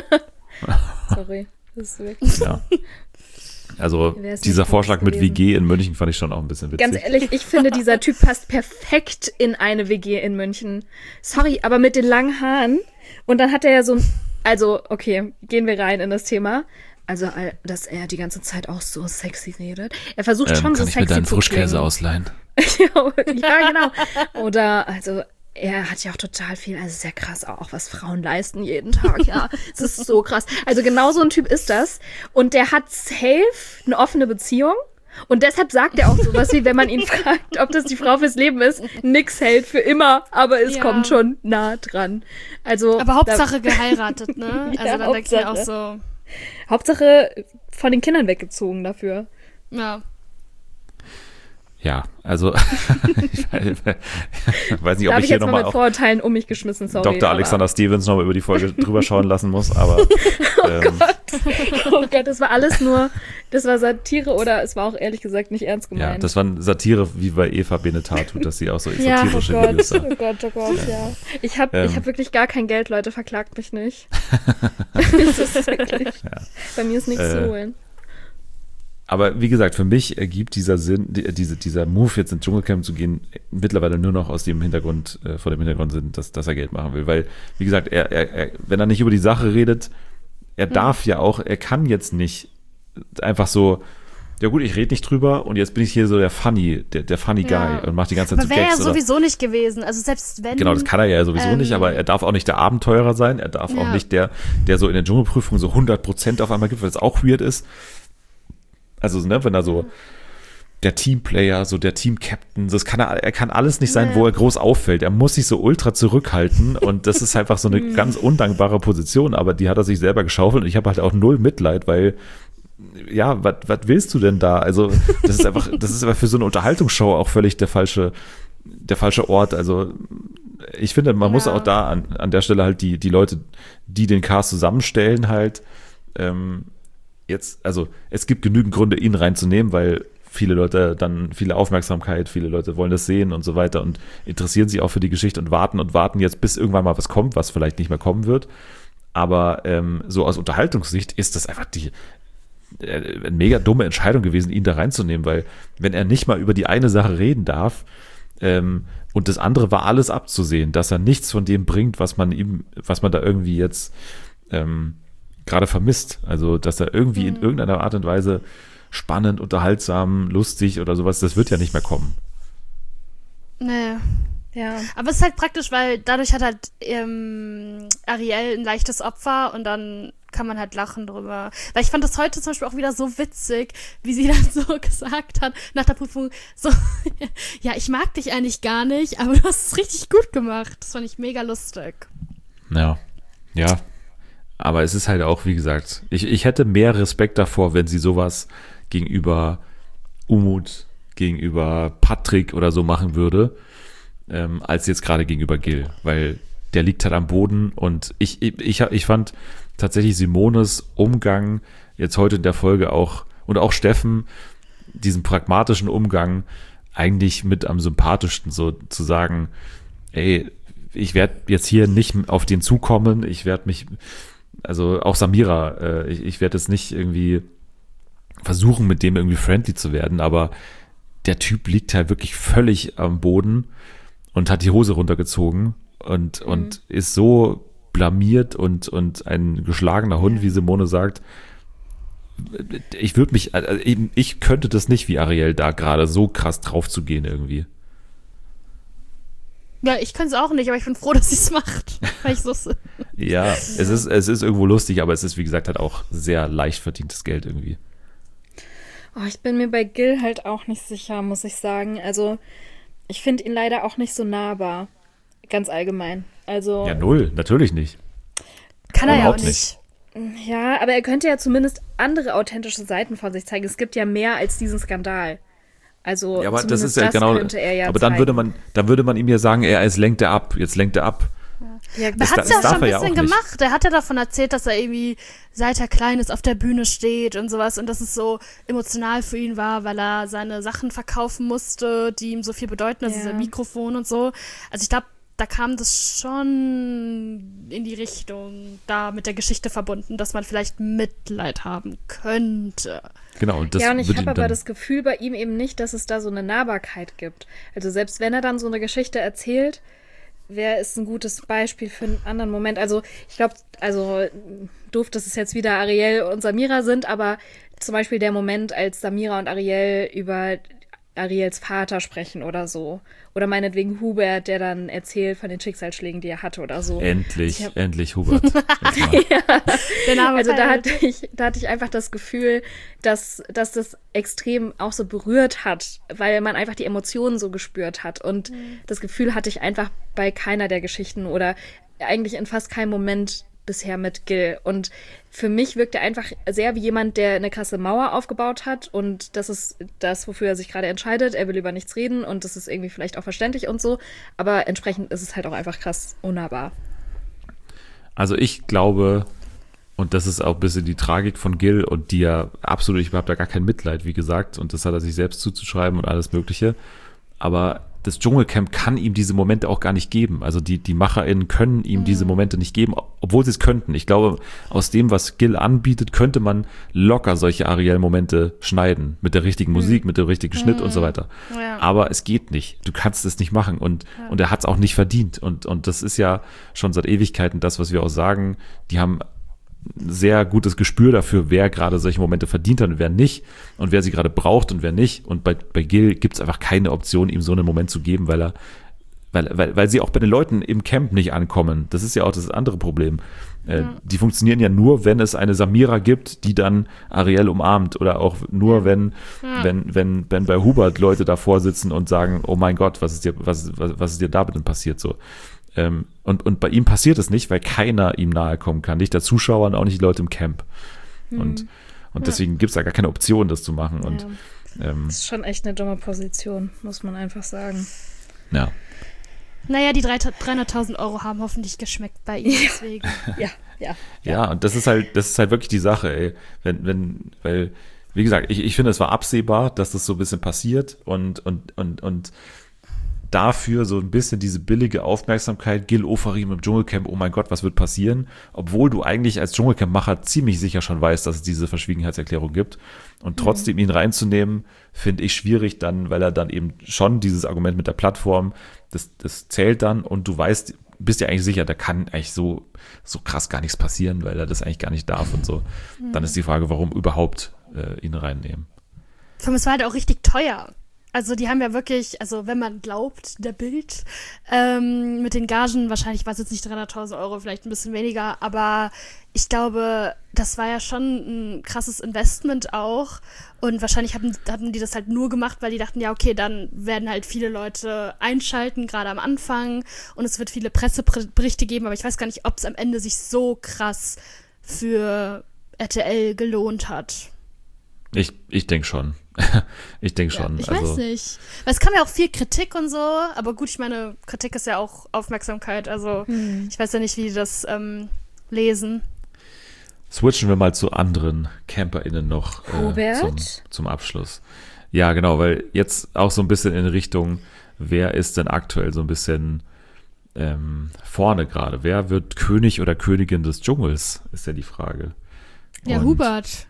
Sorry. Das ist wirklich. Ja. Also Wer ist dieser nicht Vorschlag mit W gewesen? G in München fand ich schon auch ein bisschen witzig. Ganz ehrlich, ich finde, dieser Typ passt perfekt in eine W G in München. Sorry, aber mit den langen Haaren. Und dann hat er ja so ein. Also, okay, gehen wir rein in das Thema. Also, all- dass er die ganze Zeit auch so sexy redet. Er versucht ähm, schon so kann ich mir sexy deinen zu Frischkäse klingen. ausleihen? ja, genau. Oder, also, er hat ja auch total viel, also sehr krass auch, was Frauen leisten jeden Tag, ja. Es ist so krass. Also genau so ein Typ ist das. Und der hat safe eine offene Beziehung. Und deshalb sagt er auch sowas wie, wenn man ihn fragt, ob das die Frau fürs Leben ist, nix hält für immer, aber es Ja. kommt schon nah dran. Also, Aber Hauptsache geheiratet, ne? Ja, Also dann denke ich mir auch Hauptsache. so, da, Hauptsache von den Kindern weggezogen dafür. ja. Ja, also ich weiß nicht, ob Da habe ich ich hier jetzt mal nochmal mit auf Vorurteilen um mich geschmissen, sorry. Doktor aber- Alexander Stevens nochmal über die Folge drüber schauen lassen muss, aber ähm, Oh Gott, das war alles nur, das war Satire oder es war auch ehrlich gesagt nicht ernst gemeint. ja, das war eine Satire wie bei Eva Benetatu, dass sie auch so Ja, oh satirische Gott, Videos hat. oh Gott, oh Gott, ja. Ich habe Ähm. ich hab wirklich gar kein Geld, Leute, verklagt mich nicht. das ist wirklich, bei mir ist nichts Äh. zu holen. Aber wie gesagt, für mich ergibt dieser Sinn, die, diese, dieser Move, jetzt ins Dschungelcamp zu gehen, mittlerweile nur noch aus dem Hintergrund, äh, vor dem Hintergrund Sinn, dass, dass er Geld machen will. Weil, wie gesagt, er, er, er, wenn er nicht über die Sache redet, er darf ja auch, er kann jetzt nicht einfach so, ja gut, ich rede nicht drüber und jetzt bin ich hier so der Funny, der, der Funny Ja. Guy und mache die ganze Zeit Aber so wäre ja Gags. Oder, sowieso nicht gewesen. Also selbst wenn. genau, das kann er ja sowieso Ähm, nicht, aber er darf auch nicht der Abenteurer sein, er darf auch Ja. nicht der, der so in der Dschungelprüfung so hundert Prozent auf einmal gibt, weil es auch weird ist. Also, ne, wenn er so der Teamplayer, so der Team-Captain, das kann er, er kann alles nicht sein, Nee. wo er groß auffällt. Er muss sich so ultra zurückhalten und das ist einfach so eine ganz undankbare Position, aber die hat er sich selber geschaufelt und ich habe halt auch null Mitleid, weil ja, was willst du denn da? Also, das ist einfach, das ist aber für so eine Unterhaltungsshow auch völlig der falsche, der falsche Ort. Also, ich finde, man muss Ja. auch da an, an der Stelle halt die, die Leute, die den Cast zusammenstellen, halt ähm, jetzt, also es gibt genügend Gründe, ihn reinzunehmen, weil viele Leute dann, viele Aufmerksamkeit, viele Leute wollen das sehen und so weiter und interessieren sich auch für die Geschichte und warten und warten jetzt, bis irgendwann mal was kommt, was vielleicht nicht mehr kommen wird. Aber ähm, so aus Unterhaltungssicht ist das einfach die äh, eine mega dumme Entscheidung gewesen, ihn da reinzunehmen, weil wenn er nicht mal über die eine Sache reden darf, ähm, und das andere war alles abzusehen, dass er nichts von dem bringt, was man ihm, was man da irgendwie jetzt ähm, gerade vermisst. Also, dass er irgendwie mhm. in irgendeiner Art und Weise spannend, unterhaltsam, lustig oder sowas, das wird ja nicht mehr kommen. Nee. Ja. Aber es ist halt praktisch, weil dadurch hat halt ähm, Ariel ein leichtes Opfer und dann kann man halt lachen drüber. Weil ich fand das heute zum Beispiel auch wieder so witzig, wie sie dann so gesagt hat, nach der Prüfung, so, ja, ich mag dich eigentlich gar nicht, aber du hast es richtig gut gemacht. Das fand ich mega lustig. Ja, ja. Aber es ist halt auch, wie gesagt, ich, ich hätte mehr Respekt davor, wenn sie sowas gegenüber Umut, gegenüber Patrick oder so machen würde, ähm, als jetzt gerade gegenüber Gil. Weil der liegt halt am Boden und ich, ich, ich, ich fand tatsächlich Simones Umgang jetzt heute in der Folge auch und auch Steffen, diesen pragmatischen Umgang eigentlich mit am sympathischsten, so zu sagen, ey, ich werde jetzt hier nicht auf den zukommen, ich werde mich, also auch Samira, äh, ich, ich werde jetzt nicht irgendwie versuchen, mit dem irgendwie friendly zu werden, aber der Typ liegt halt wirklich völlig am Boden und hat die Hose runtergezogen und, mhm. und ist so blamiert und, und ein geschlagener Hund, wie Simone sagt. Ich würde mich, also ich könnte das nicht wie Ariel da gerade so krass drauf zu gehen irgendwie. Ja, ich kann es auch nicht, aber ich bin froh, dass sie es macht. Weil ich so ja, es ist, es ist irgendwo lustig, aber es ist, wie gesagt, halt auch sehr leicht verdientes Geld irgendwie. Oh, ich bin mir bei Gil halt auch nicht sicher, muss ich sagen. Also, ich finde ihn leider auch nicht so nahbar. Ganz allgemein. Also. Ja, null, natürlich nicht. Kann er ja auch nicht. nicht. Ja, aber er könnte ja zumindest andere authentische Seiten von sich zeigen. Es gibt ja mehr als diesen Skandal. Also, ja, aber das ist das ja genau. könnte er ja aber dann zeigen. würde man, dann würde man ihm ja sagen, er ist lenkt er ab, jetzt lenkt er ab. Ja, Ja, er hat es ja darf schon ein er ja bisschen auch nicht. gemacht. Er hat ja davon erzählt, dass er irgendwie, seit er klein ist, auf der Bühne steht und sowas und dass es so emotional für ihn war, weil er seine Sachen verkaufen musste, die ihm so viel bedeuten, also Ja. sein Mikrofon und so. Also ich glaube, da kam das schon in die Richtung, da mit der Geschichte verbunden, dass man vielleicht Mitleid haben könnte. Genau, und das ja, und ich würde habe ihn aber dann, das Gefühl bei ihm eben nicht, dass es da so eine Nahbarkeit gibt. Also selbst wenn er dann so eine Geschichte erzählt, wer ist ein gutes Beispiel für einen anderen Moment? Also ich glaube, also doof, dass es jetzt wieder Ariel und Samira sind, aber zum Beispiel der Moment, als Samira und Ariel über Ariels Vater sprechen oder so. Oder meinetwegen Hubert, der dann erzählt von den Schicksalsschlägen, die er hatte oder so. endlich, Ich hab- endlich Hubert. Jetzt mal. Der Name Also da fällt. hatte ich, da hatte ich einfach das Gefühl, dass, dass das extrem auch so berührt hat, weil man einfach die Emotionen so gespürt hat. Und das Gefühl hatte ich einfach bei keiner der Geschichten oder eigentlich in fast keinem Moment bisher mit Gil. Und für mich wirkt er einfach sehr wie jemand, der eine krasse Mauer aufgebaut hat. Und das ist das, wofür er sich gerade entscheidet. Er will über nichts reden und das ist irgendwie vielleicht auch verständlich und so. Aber entsprechend ist es halt auch einfach krass unnahbar. Also ich glaube, und das ist auch ein bisschen die Tragik von Gil und die ja absolut, ich habe da gar kein Mitleid, wie gesagt, und das hat er sich selbst zuzuschreiben und alles Mögliche. Aber das Dschungelcamp kann ihm diese Momente auch gar nicht geben. Also die, die MacherInnen können ihm diese Momente nicht geben, obwohl sie es könnten. Ich glaube, aus dem, was Gil anbietet, könnte man locker solche Ariel-Momente schneiden. Mit der richtigen Musik, mit dem richtigen Schnitt und so weiter. Ja. Aber es geht nicht. Du kannst es nicht machen. Und, und er hat es auch nicht verdient. Und, und das ist ja schon seit Ewigkeiten das, was wir auch sagen. Die haben sehr gutes Gespür dafür, wer gerade solche Momente verdient hat und wer nicht und wer sie gerade braucht und wer nicht. Und bei, bei Gil gibt es einfach keine Option, ihm so einen Moment zu geben, weil er, weil, weil, weil sie auch bei den Leuten im Camp nicht ankommen. Das ist ja auch das andere Problem. Äh, Ja. Die funktionieren ja nur, wenn es eine Samira gibt, die dann Ariel umarmt oder auch nur, wenn, Ja. wenn, wenn, wenn bei Hubert Leute davor sitzen und sagen, oh mein Gott, was ist dir, was, was, was ist dir da bitte passiert so. Ähm, und, und bei ihm passiert es nicht, weil keiner ihm nahe kommen kann. Nicht der Zuschauer und auch nicht die Leute im Camp. Und, und deswegen gibt es da gar keine Option, das zu machen. Und ähm, Das ist schon echt eine dumme Position, muss man einfach sagen. ja. Naja, die dreihunderttausend Euro haben hoffentlich geschmeckt bei ihm, deswegen. Ja. Ja. Ja, und das ist halt, das ist halt wirklich die Sache, ey. Wenn, wenn, weil, wie gesagt, ich, ich finde, es war absehbar, dass das so ein bisschen passiert und, und, und, und dafür so ein bisschen diese billige Aufmerksamkeit, Gil Ofarim im Dschungelcamp, oh mein Gott, was wird passieren? Obwohl du eigentlich als Dschungelcamp-Macher ziemlich sicher schon weißt, dass es diese Verschwiegenheitserklärung gibt. Und trotzdem ihn reinzunehmen, finde ich schwierig dann, weil er dann eben schon dieses Argument mit der Plattform, das, das zählt dann und du weißt, bist ja eigentlich sicher, da kann eigentlich so, so krass gar nichts passieren, weil er das eigentlich gar nicht darf und so. Mhm. Dann ist die Frage, warum überhaupt äh, ihn reinnehmen. Vor allem, es war halt auch richtig teuer. Also die haben ja wirklich, also wenn man glaubt, der Bild, ähm, mit den Gagen, wahrscheinlich war es jetzt nicht dreihunderttausend Euro, vielleicht ein bisschen weniger, aber ich glaube, das war ja schon ein krasses Investment auch und wahrscheinlich hatten, hatten die das halt nur gemacht, weil die dachten, ja okay, dann werden halt viele Leute einschalten, gerade am Anfang und es wird viele Presseberichte geben, aber ich weiß gar nicht, ob es am Ende sich so krass für R T L gelohnt hat. Ich, ich denke schon. ich denke schon. Ja, ich also, weiß nicht. Weil es kam ja auch viel Kritik und so, aber gut, ich meine, Kritik ist ja auch Aufmerksamkeit, also hm. ich weiß ja nicht, wie die das ähm, lesen. Switchen wir mal zu anderen CamperInnen noch äh, zum, zum Abschluss. Ja, genau, weil jetzt auch so ein bisschen in Richtung, wer ist denn aktuell so ein bisschen ähm, vorne gerade? Wer wird König oder Königin des Dschungels, ist ja die Frage. Ja, und Hubert.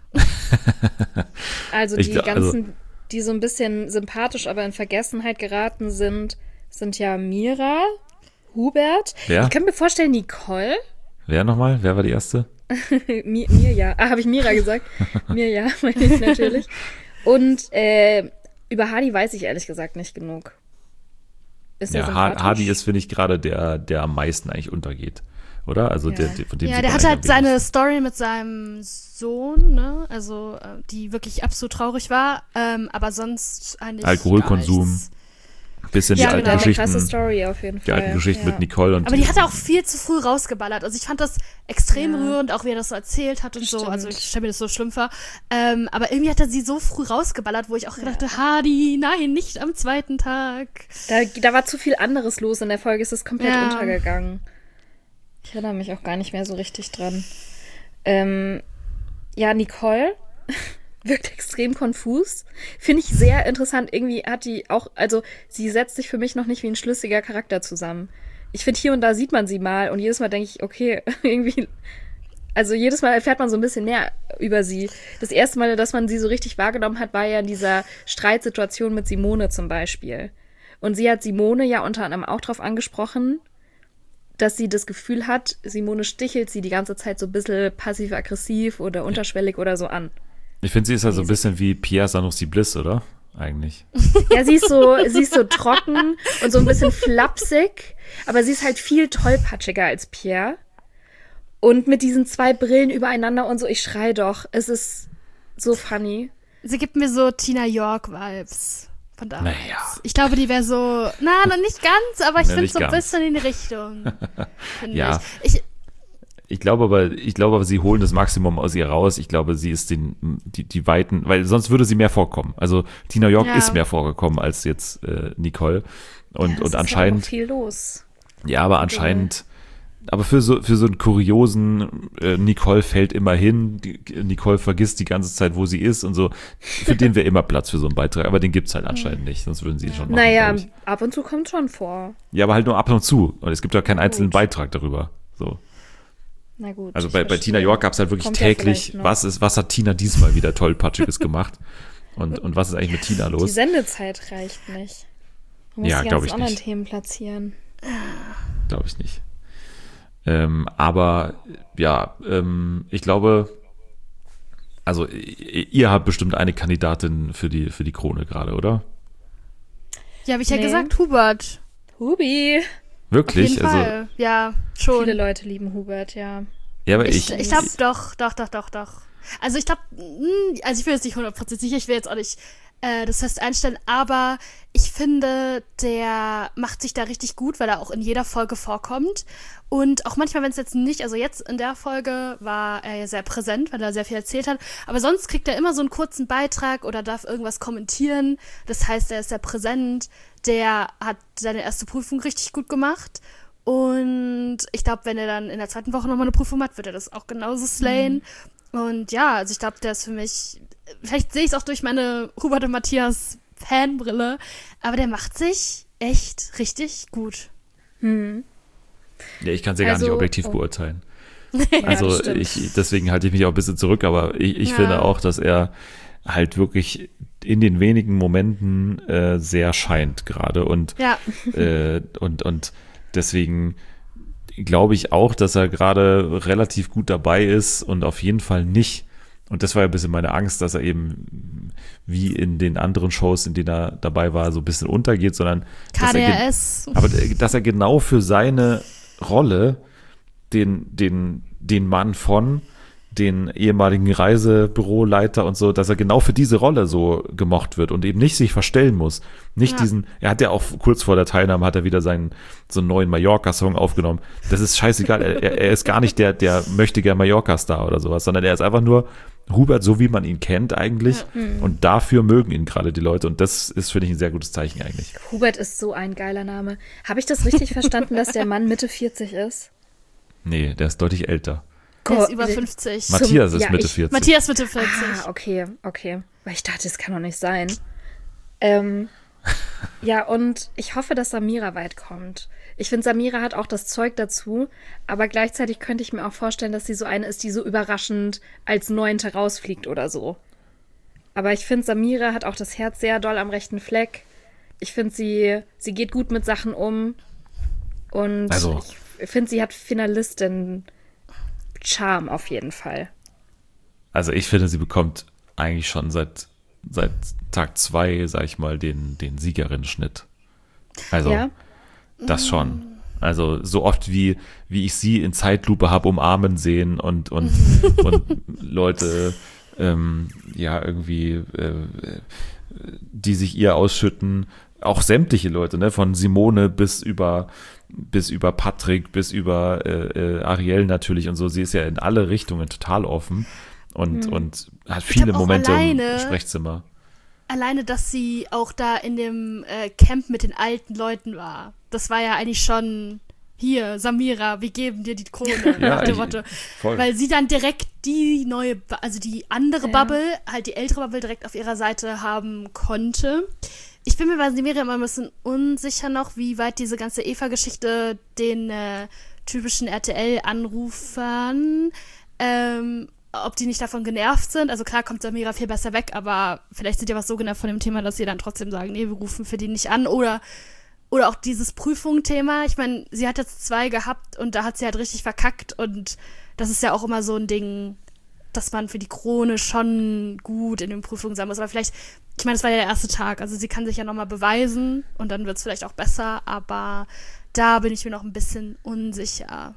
Also die glaub, ganzen, also, die so ein bisschen sympathisch, aber in Vergessenheit geraten sind, sind ja Mira, Hubert. Wer? Ich kann mir vorstellen, Nicole. Wer nochmal? Wer war die erste? Mir, Mirja. Ah, habe ich Mira gesagt? Mirja, meine ich natürlich. Und äh, über Hadi weiß ich ehrlich gesagt nicht genug. Ist ja, Hadi ist, finde ich, gerade der, der am meisten eigentlich untergeht. Oder? Also ja. der, der, von dem ja, der hat halt seine Story mit seinem Sohn, ne? Also die wirklich absolut traurig war, ähm, aber sonst eigentlich Alkoholkonsum, bisschen ja, die alten genau, Geschichten, eine krasse Story auf jeden Fall. Die alten Geschichten ja. mit Nicole und aber die, die hat er auch viel zu früh rausgeballert. Also ich fand das extrem ja. rührend, auch wie er das so erzählt hat und Stimmt. so. Also ich stelle mir das so schlimm vor. Ähm, aber irgendwie hat er sie so früh rausgeballert, wo ich auch gedacht habe, ja. Hadi, nein, nicht am zweiten Tag. Da, da war zu viel anderes los in der Folge, es ist komplett ja. untergegangen. Ich erinnere mich auch gar nicht mehr so richtig dran. Ähm, ja, Nicole wirkt extrem konfus. Finde ich sehr interessant. Irgendwie hat die auch, also sie setzt sich für mich noch nicht wie ein schlüssiger Charakter zusammen. Ich finde, hier und da sieht man sie mal und jedes Mal denke ich, okay, irgendwie, also jedes Mal erfährt man so ein bisschen mehr über sie. Das erste Mal, dass man sie so richtig wahrgenommen hat, war ja in dieser Streitsituation mit Simone zum Beispiel. Und sie hat Simone ja unter anderem auch drauf angesprochen, dass sie das Gefühl hat, Simone stichelt sie die ganze Zeit so ein bisschen passiv-aggressiv oder unterschwellig oder so an. Ich finde, sie ist halt so ein bisschen wie Pierre Sanoussi-Bliss, oder? Eigentlich. Ja, sie ist so, sie ist so trocken und so ein bisschen flapsig, aber sie ist halt viel tollpatschiger als Pierre. Und mit diesen zwei Brillen übereinander und so, ich schrei doch. Es ist so funny. Sie gibt mir so Tina York-Vibes. Von damals. Naja. Ich glaube, die wäre so, na, noch nicht ganz, aber ich Na, finde nicht so ein ganz. bisschen in die Richtung. Ja. Ich. Ich, Ich glaube aber, ich glaube aber, sie holen das Maximum aus ihr raus. Ich glaube, sie ist den, die, die weiten, weil sonst würde sie mehr vorkommen. Also Tina York Ja. ist mehr vorgekommen als jetzt äh, Nicole. Und, Ja, und es anscheinend. ist ja auch viel los. Ja, aber anscheinend, aber für so, für so einen kuriosen, äh, Nicole fällt immer hin, die, Nicole vergisst die ganze Zeit, wo sie ist und so, für den wäre immer Platz für so einen Beitrag, aber den gibt's halt anscheinend nicht, sonst würden sie ihn schon machen. Naja, glaub ich. ab und zu kommt schon vor. Ja, aber halt nur ab und zu. Und es gibt ja keinen Na einzelnen gut. Beitrag darüber. So. Na gut. Also ich bei, bei verstehe. Tina York gab's halt wirklich Kommt ja täglich, vielleicht noch. was ist, was hat Tina diesmal wieder tollpatschiges gemacht? Und, und was ist eigentlich mit Tina Die los? Sendezeit reicht nicht. Man muss Ja, die glaub ganzen ich anderen nicht. Themen platzieren. Glaube ich nicht. Ähm, aber ja, ähm, ich glaube, also i- ihr habt bestimmt eine Kandidatin für die, für die Krone gerade, oder? ja, habe ich ja Nee. gesagt, Hubert. Hubi. Auf Wirklich? jeden Also, Fall. Ja, schon. Viele Leute lieben Hubert, ja. ja, aber Ich, ich, ich glaube doch, doch, doch, doch, doch. Also ich glaube, also ich bin jetzt nicht hundertprozentig sicher, ich will jetzt auch nicht äh, das fest einstellen, aber ich finde, der macht sich da richtig gut, weil er auch in jeder Folge vorkommt. Und auch manchmal, wenn es jetzt nicht, also jetzt in der Folge war er ja sehr präsent, weil er sehr viel erzählt hat, aber sonst kriegt er immer so einen kurzen Beitrag oder darf irgendwas kommentieren. Das heißt, er ist sehr präsent, der hat seine erste Prüfung richtig gut gemacht. Und ich glaube, wenn er dann in der zweiten Woche nochmal eine Prüfung hat, wird er das auch genauso slayen. Mhm. Und ja, also ich glaube, der ist für mich, vielleicht sehe ich es auch durch meine Hubert und Matthias Fanbrille, aber der macht sich echt richtig gut. Hm. Ja, ich kann es ja gar Also, nicht objektiv oh. beurteilen. Ja, Also das stimmt. ich, deswegen halte ich mich auch ein bisschen zurück, aber ich, ich Ja. finde auch, dass er halt wirklich in den wenigen Momenten äh, sehr scheint gerade und, Ja. äh, und, und deswegen glaube ich auch, dass er gerade relativ gut dabei ist und auf jeden Fall nicht, und das war ja ein bisschen meine Angst, dass er eben wie in den anderen Shows, in denen er dabei war, so ein bisschen untergeht, sondern K dass D er, R ge- S. aber dass er genau für seine Rolle den, den, den Mann von den ehemaligen Reisebüroleiter und so, dass er genau für diese Rolle so gemocht wird und eben nicht sich verstellen muss. Nicht Ja. diesen, er hat ja auch kurz vor der Teilnahme hat er wieder seinen, so einen neuen Mallorca-Song aufgenommen. Das ist scheißegal. Er, er ist gar nicht der, der möchte gern Mallorca-Star oder sowas, sondern er ist einfach nur Hubert, so wie man ihn kennt eigentlich. Und dafür mögen ihn gerade die Leute. Und das ist, finde ich, ein sehr gutes Zeichen eigentlich. Hubert ist so ein geiler Name. Habe ich das richtig verstanden, dass der Mann Mitte vierzig ist? Nee, der ist deutlich älter. Der ist Gott, über der- fünfzig. Zum- Matthias ist ja, Mitte ich- vierzig. Matthias Mitte vierzig. Ah, okay, okay. Weil ich dachte, das kann doch nicht sein. Ähm, ja, und ich hoffe, dass Samira weit kommt. Ich finde, Samira hat auch das Zeug dazu, aber gleichzeitig könnte ich mir auch vorstellen, dass sie so eine ist, die so überraschend als Neunte rausfliegt oder so. Aber ich finde, Samira hat auch das Herz sehr doll am rechten Fleck. Ich finde, sie, sie geht gut mit Sachen um. Und Also- ich finde, sie hat Finalistin Charme auf jeden Fall. Also ich finde, sie bekommt eigentlich schon seit, seit Tag zwei, sag ich mal, den, den Siegerinnenschnitt. Also Ja? das schon. Also so oft wie, wie ich sie in Zeitlupe habe umarmen sehen und, und, und Leute ähm, ja irgendwie äh, die sich ihr ausschütten, auch sämtliche Leute, ne, von Simone bis über bis über Patrick, bis über äh, äh, Ariel natürlich und so. Sie ist ja in alle Richtungen total offen und, und hat viele glaub auch Momente alleine- im Sprechzimmer. Alleine, dass sie auch da in dem äh, Camp mit den alten Leuten war. Das war ja eigentlich schon, hier, Samira, wir geben dir die Krone, Ja, nach dem ich- Motto. voll. Weil sie dann direkt die neue, Bu- also die andere Ja. Bubble, halt die ältere Bubble direkt auf ihrer Seite haben konnte. Ich bin mir bei Samira immer ein bisschen unsicher noch, wie weit diese ganze Eva-Geschichte den äh, typischen R T L-Anrufern, ähm, ob die nicht davon genervt sind. Also klar kommt Samira viel besser weg, aber vielleicht sind die aber so genervt von dem Thema, dass sie dann trotzdem sagen, nee, wir rufen für die nicht an. Oder, oder auch dieses Prüfung-Thema. Ich meine, sie hat jetzt zwei gehabt und da hat sie halt richtig verkackt. Und das ist ja auch immer so ein Ding, dass man für die Krone schon gut in den Prüfungen sein muss. Aber vielleicht, ich meine, das war ja der erste Tag. Also sie kann sich ja nochmal beweisen und dann wird es vielleicht auch besser. Aber da bin ich mir noch ein bisschen unsicher.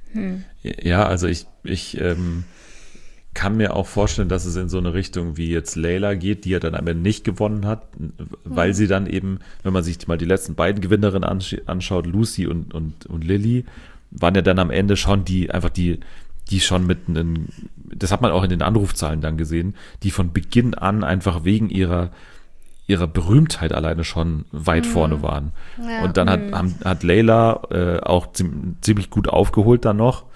Ja, also ich, ich ähm, kann mir auch vorstellen, dass es in so eine Richtung wie jetzt Layla geht, die ja dann am Ende nicht gewonnen hat, weil sie dann eben, wenn man sich mal die letzten beiden Gewinnerinnen ansch- anschaut, Lucy und, und, und Lilly, waren ja dann am Ende schon die, einfach die, die schon mit einem, das hat man auch in den Anrufzahlen dann gesehen, die von Beginn an einfach wegen ihrer ihrer Berühmtheit alleine schon weit vorne waren. Ja. Und dann hat, haben, hat Layla äh, auch ziem- ziemlich gut aufgeholt dann noch.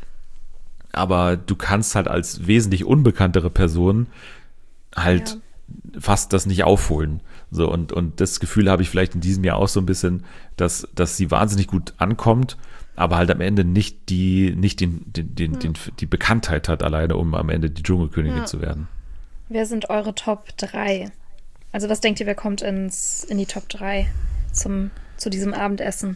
Aber du kannst halt als wesentlich unbekanntere Person halt fast das nicht aufholen. So, und, und das Gefühl habe ich vielleicht in diesem Jahr auch so ein bisschen, dass, dass sie wahnsinnig gut ankommt, aber halt am Ende nicht die, nicht den, den, den, den, die Bekanntheit hat alleine, um am Ende die Dschungelkönigin Ja. zu werden. Wer sind eure Top drei? Also was denkt ihr, wer kommt ins, in die Top drei zum, zu diesem Abendessen?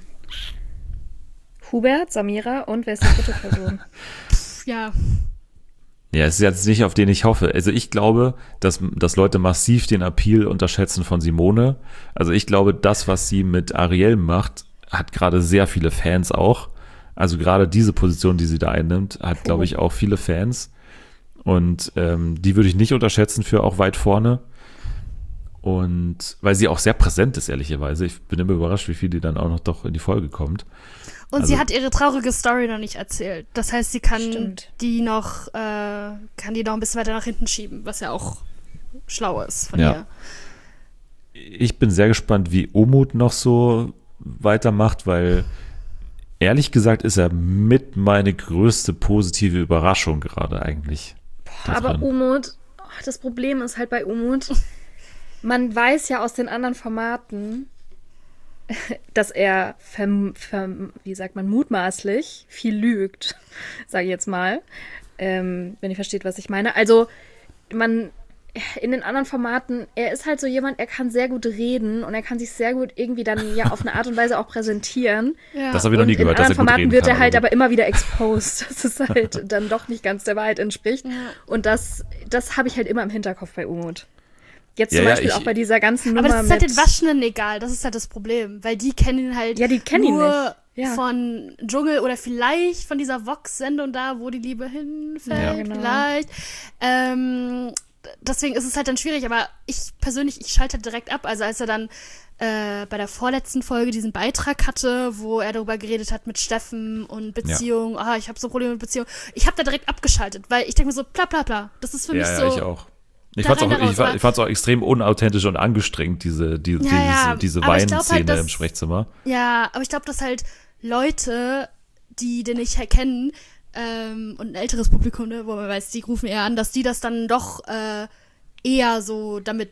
Hubert, Samira und wer ist die dritte Person? Ja, Ja, es ist jetzt nicht, auf den ich hoffe. Also ich glaube, dass, dass Leute massiv den Appeal unterschätzen von Simone. Also ich glaube, das, was sie mit Ariel macht, hat gerade sehr viele Fans auch. Also gerade diese Position, die sie da einnimmt, hat, glaube ich, auch viele Fans. Und ähm, die würde ich nicht unterschätzen für auch weit vorne. Und weil sie auch sehr präsent ist, ehrlicherweise. Ich bin immer überrascht, wie viel die dann auch noch doch in die Folge kommt. und Also- sie hat ihre traurige Story noch nicht erzählt. Das heißt, sie kann Stimmt. die noch, äh, kann die noch ein bisschen weiter nach hinten schieben, was ja auch schlau ist von Ja. ihr. Ich bin sehr gespannt, wie Umut noch so weitermacht, weil ehrlich gesagt ist er mit meine größte positive Überraschung gerade eigentlich. da Aber drin. Umut, oh, das Problem ist halt bei Umut, man weiß ja aus den anderen Formaten, dass er, verm, verm, wie sagt man, mutmaßlich viel lügt, sage ich jetzt mal, ähm, wenn ihr versteht, was ich meine. Also man, in den anderen Formaten, er ist halt so jemand, er kann sehr gut reden und er kann sich sehr gut irgendwie dann ja auf eine Art und Weise auch präsentieren. Ja. Das habe ich noch Und nie in gehört, dass er anderen gut Formaten reden wird kann. er halt aber aber immer wieder exposed, dass es halt dann doch nicht ganz der Wahrheit entspricht. Ja. Und das, das habe ich halt immer im Hinterkopf bei Umut. Jetzt Ja, zum ja, Beispiel ich- auch bei dieser ganzen Nummer Aber das ist halt mit... den Waschenden egal, das ist halt das Problem, weil die kennen ihn halt Ja, die kennen ihn nur nicht. Ja. von Dschungel oder vielleicht von dieser Vox-Sendung da, wo die Liebe hinfällt, Ja, genau. vielleicht. Ähm, deswegen ist es halt dann schwierig, aber ich persönlich, ich schalte halt direkt ab, also als er dann äh, bei der vorletzten Folge diesen Beitrag hatte, wo er darüber geredet hat mit Steffen und Beziehung, ah, ich habe so Probleme mit Beziehung, ich habe da direkt abgeschaltet, weil ich denke mir so, bla bla bla, das ist für mich ja, so... ja, ich auch. Ich da fand's rein, auch, da raus, ich, fand- aber- ich fand's auch extrem unauthentisch und angestrengt, diese, die, Ja, diese, ja, diese aber ich glaub Weinszene halt, dass- im Sprechzimmer. Ja, aber ich glaube, dass halt Leute, die den nicht kennen, ähm, und ein älteres Publikum, ne, wo man weiß, die rufen eher an, dass die das dann doch äh, eher so damit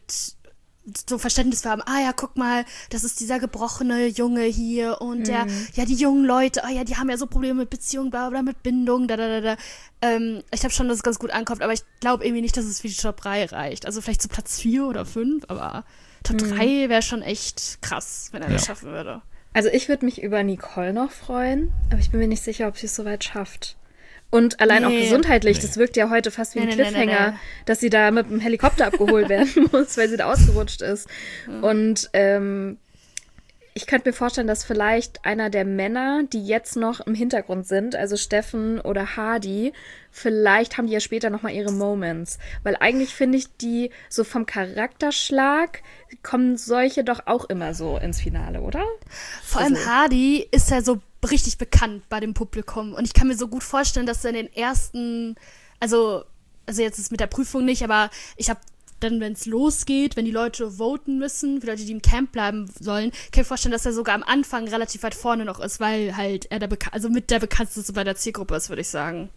so Verständnis für haben, ah ja, guck mal, das ist dieser gebrochene Junge hier und der, ja, die jungen Leute, ah ja, die haben ja so Probleme mit Beziehung, bla bla, mit Bindung, da da da da. Ähm, ich glaube schon, dass es ganz gut ankommt, aber ich glaube irgendwie nicht, dass es für die Top drei reicht. Also vielleicht zu Platz vier oder fünf, aber Top drei wäre schon echt krass, wenn er das Ja. schaffen würde. Also ich würde mich über Nicole noch freuen, aber ich bin mir nicht sicher, ob sie es so weit schafft. Und allein auch Nee. gesundheitlich, Nee. das wirkt ja heute fast wie ein Nee, nee, nee, Cliffhanger, nee, nee. dass sie da mit dem Helikopter abgeholt werden muss, weil sie da ausgerutscht ist. Und ähm, ich könnte mir vorstellen, dass vielleicht einer der Männer, die jetzt noch im Hintergrund sind, also Steffen oder Hardy, vielleicht haben die ja später nochmal ihre Moments. Weil eigentlich finde ich die so vom Charakterschlag kommen solche doch auch immer so ins Finale, oder? Vor allem Also- Hardy ist ja so richtig bekannt bei dem Publikum. Und ich kann mir so gut vorstellen, dass er in den ersten, also, also jetzt ist mit der Prüfung nicht, aber ich habe dann, wenn es losgeht, wenn die Leute voten müssen, für Leute, die im Camp bleiben sollen, kann ich mir vorstellen, dass er sogar am Anfang relativ weit vorne noch ist, weil halt er der Beka- also mit der bekannteste bei der Zielgruppe ist, würde ich sagen.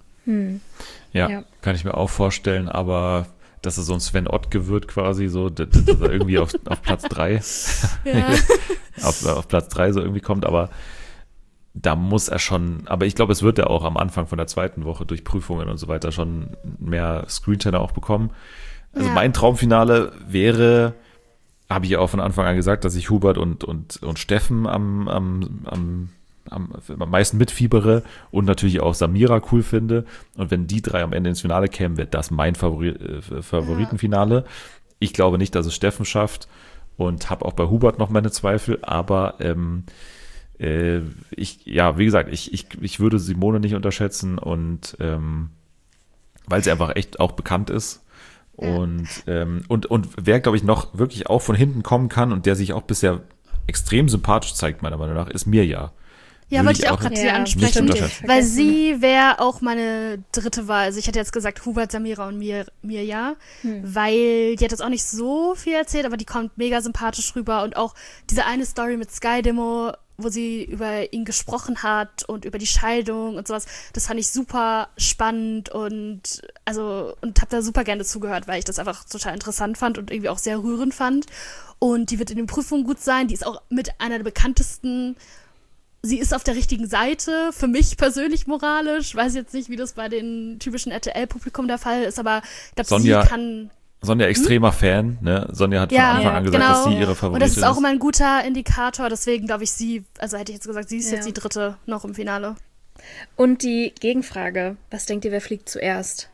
Ja, Ja. kann ich mir auch vorstellen, aber dass er so ein Sven Ottke wird quasi, so, dass dass er irgendwie auf, auf Platz drei, Ja. auf, auf Platz drei so irgendwie kommt, aber da muss er schon, aber ich glaube, es wird er auch am Anfang von der zweiten Woche durch Prüfungen und so weiter schon mehr Screentime auch bekommen. Also Ja. mein Traumfinale wäre, habe ich ja auch von Anfang an gesagt, dass ich Hubert und, und, und Steffen am, am, am, am, am meisten mitfiebere und natürlich auch Samira cool finde. Und wenn die drei am Ende ins Finale kämen, wäre das mein Favori äh, Favoritenfinale. Ich glaube nicht, dass es Steffen schafft und habe auch bei Hubert noch meine Zweifel, aber ähm, äh, ich, ja, wie gesagt, ich, ich, ich würde Simone nicht unterschätzen und ähm, weil sie einfach echt auch bekannt ist. Und, ähm, und, und wer, glaube ich, noch wirklich auch von hinten kommen kann und der sich auch bisher extrem sympathisch zeigt, meiner Meinung nach, ist Mirja. Ja, Würde wollte ich auch gerade Ja, sie nicht ansprechen, unterschätzen. weil Vergessen. sie wäre auch meine dritte Wahl. Also ich hätte jetzt gesagt Hubert, Samira und mir, Mirja, weil die hat jetzt auch nicht so viel erzählt, aber die kommt mega sympathisch rüber und auch diese eine Story mit Sky Demo, wo sie über ihn gesprochen hat und über die Scheidung und sowas, das fand ich super spannend und also und habe da super gerne zugehört, weil ich das einfach total interessant fand und irgendwie auch sehr rührend fand. Und die wird in den Prüfungen gut sein, die ist auch mit einer der bekanntesten. Sie ist auf der richtigen Seite, für mich persönlich moralisch. Weiß jetzt nicht, wie das bei den typischen R T L-Publikum der Fall ist, aber ich glaube, Sonja- sie kann. Sonja extremer Fan, ne? Sonja hat von Ja, Anfang an gesagt, genau. dass sie ihre Favoritin Und das ist auch ist. immer ein guter Indikator, deswegen glaube ich, sie, also hätte ich jetzt gesagt, sie ist Ja. jetzt die dritte noch im Finale. Und die Gegenfrage, was denkt ihr, wer fliegt zuerst?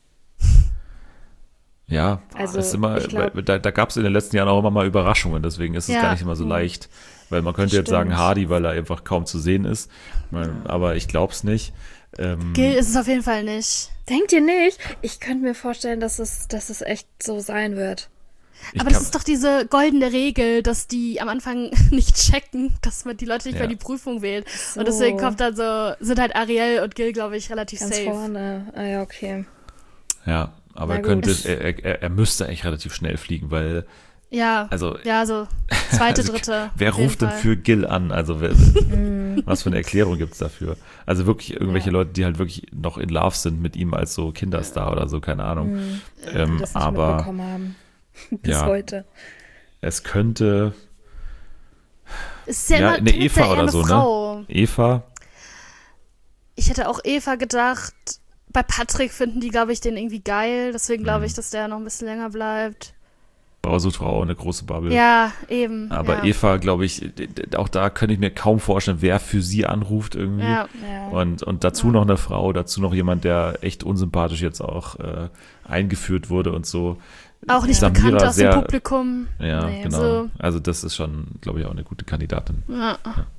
Ja, Also, ist immer, ich glaub- weil da, da gab es in den letzten Jahren auch immer mal Überraschungen, deswegen ist es Ja. gar nicht immer so leicht. Weil man könnte jetzt Stimmt. sagen Hardy, weil er einfach kaum zu sehen ist. Aber ich glaube es nicht. Ähm, Gil ist es auf jeden Fall nicht. Denkt ihr nicht? Ich könnte mir vorstellen, dass es, dass es echt so sein wird. ich Aber das kann- ist doch diese goldene Regel, dass die am Anfang nicht checken, dass man die Leute nicht Ja. mehr die Prüfung wählt. So. Und deswegen kommt dann so, sind halt Ariel und Gil, glaube ich, relativ Ganz safe. vorne. Ah ja, okay. Ja, aber Na er könnte, gut. er, er, er müsste eigentlich relativ schnell fliegen, weil Ja, Also, ja, so zweite, also, dritte. wer auf jeden ruft denn Fall. für Gil an? Also wer, was für eine Erklärung gibt's dafür? Also wirklich irgendwelche Ja. Leute, die halt wirklich noch in Love sind mit ihm als so Kinderstar oder so, keine Ahnung. Mhm. Ähm, die das nicht aber mitbekommen haben. Bis ja. heute. es könnte Es ist ja, ja, immer eine tendenziell Eva eher oder eine so, Frau. ne? Eva, Ich hätte auch Eva gedacht. Bei Patrick finden die, glaube ich, den irgendwie geil. Deswegen glaube ich, Mhm. dass der noch ein bisschen länger bleibt. Frau sucht Frau, eine große Bubble. Ja, eben. Aber ja. Eva, glaube ich, d- d- auch da könnte ich mir kaum vorstellen, wer für sie anruft irgendwie. Ja. Ja. Und, und dazu Ja. noch eine Frau, dazu noch jemand, der echt unsympathisch jetzt auch äh, eingeführt wurde und so. Auch nicht Samira bekannt aus sehr- dem Publikum. Ja, Nee, genau. so. Also das ist schon, glaube ich, auch eine gute Kandidatin. Ja.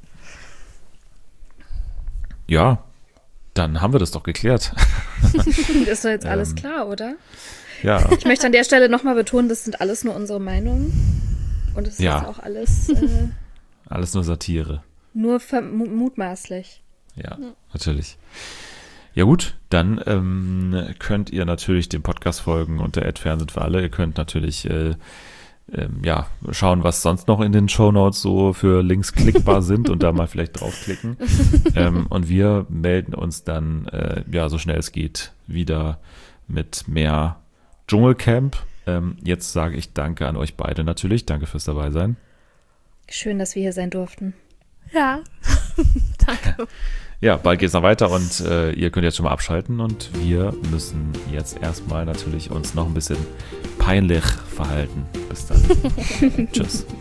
Ja, dann haben wir das doch geklärt. Ist doch jetzt alles Ähm. klar, oder? Ja, Ich möchte an der Stelle nochmal betonen, das sind alles nur unsere Meinungen. Und es ist Ja. jetzt auch alles äh, alles nur Satire. nur vermu- mutmaßlich. Ja, natürlich. Ja gut, dann ähm, könnt ihr natürlich dem Podcast folgen unter Fernsehen für alle. Ihr könnt natürlich äh, ähm, ja, schauen, was sonst noch in den Shownotes so für Links klickbar sind und da mal vielleicht draufklicken. ähm, und wir melden uns dann, äh, ja, so schnell es geht, wieder mit mehr Dschungelcamp. Ähm, jetzt sage ich danke an euch beide natürlich. Danke fürs dabei sein. Schön, dass wir hier sein durften. Ja. Danke. Ja, bald geht's noch weiter und äh, ihr könnt jetzt schon mal abschalten und wir müssen jetzt erstmal natürlich uns noch ein bisschen peinlich verhalten. Bis dann. Tschüss.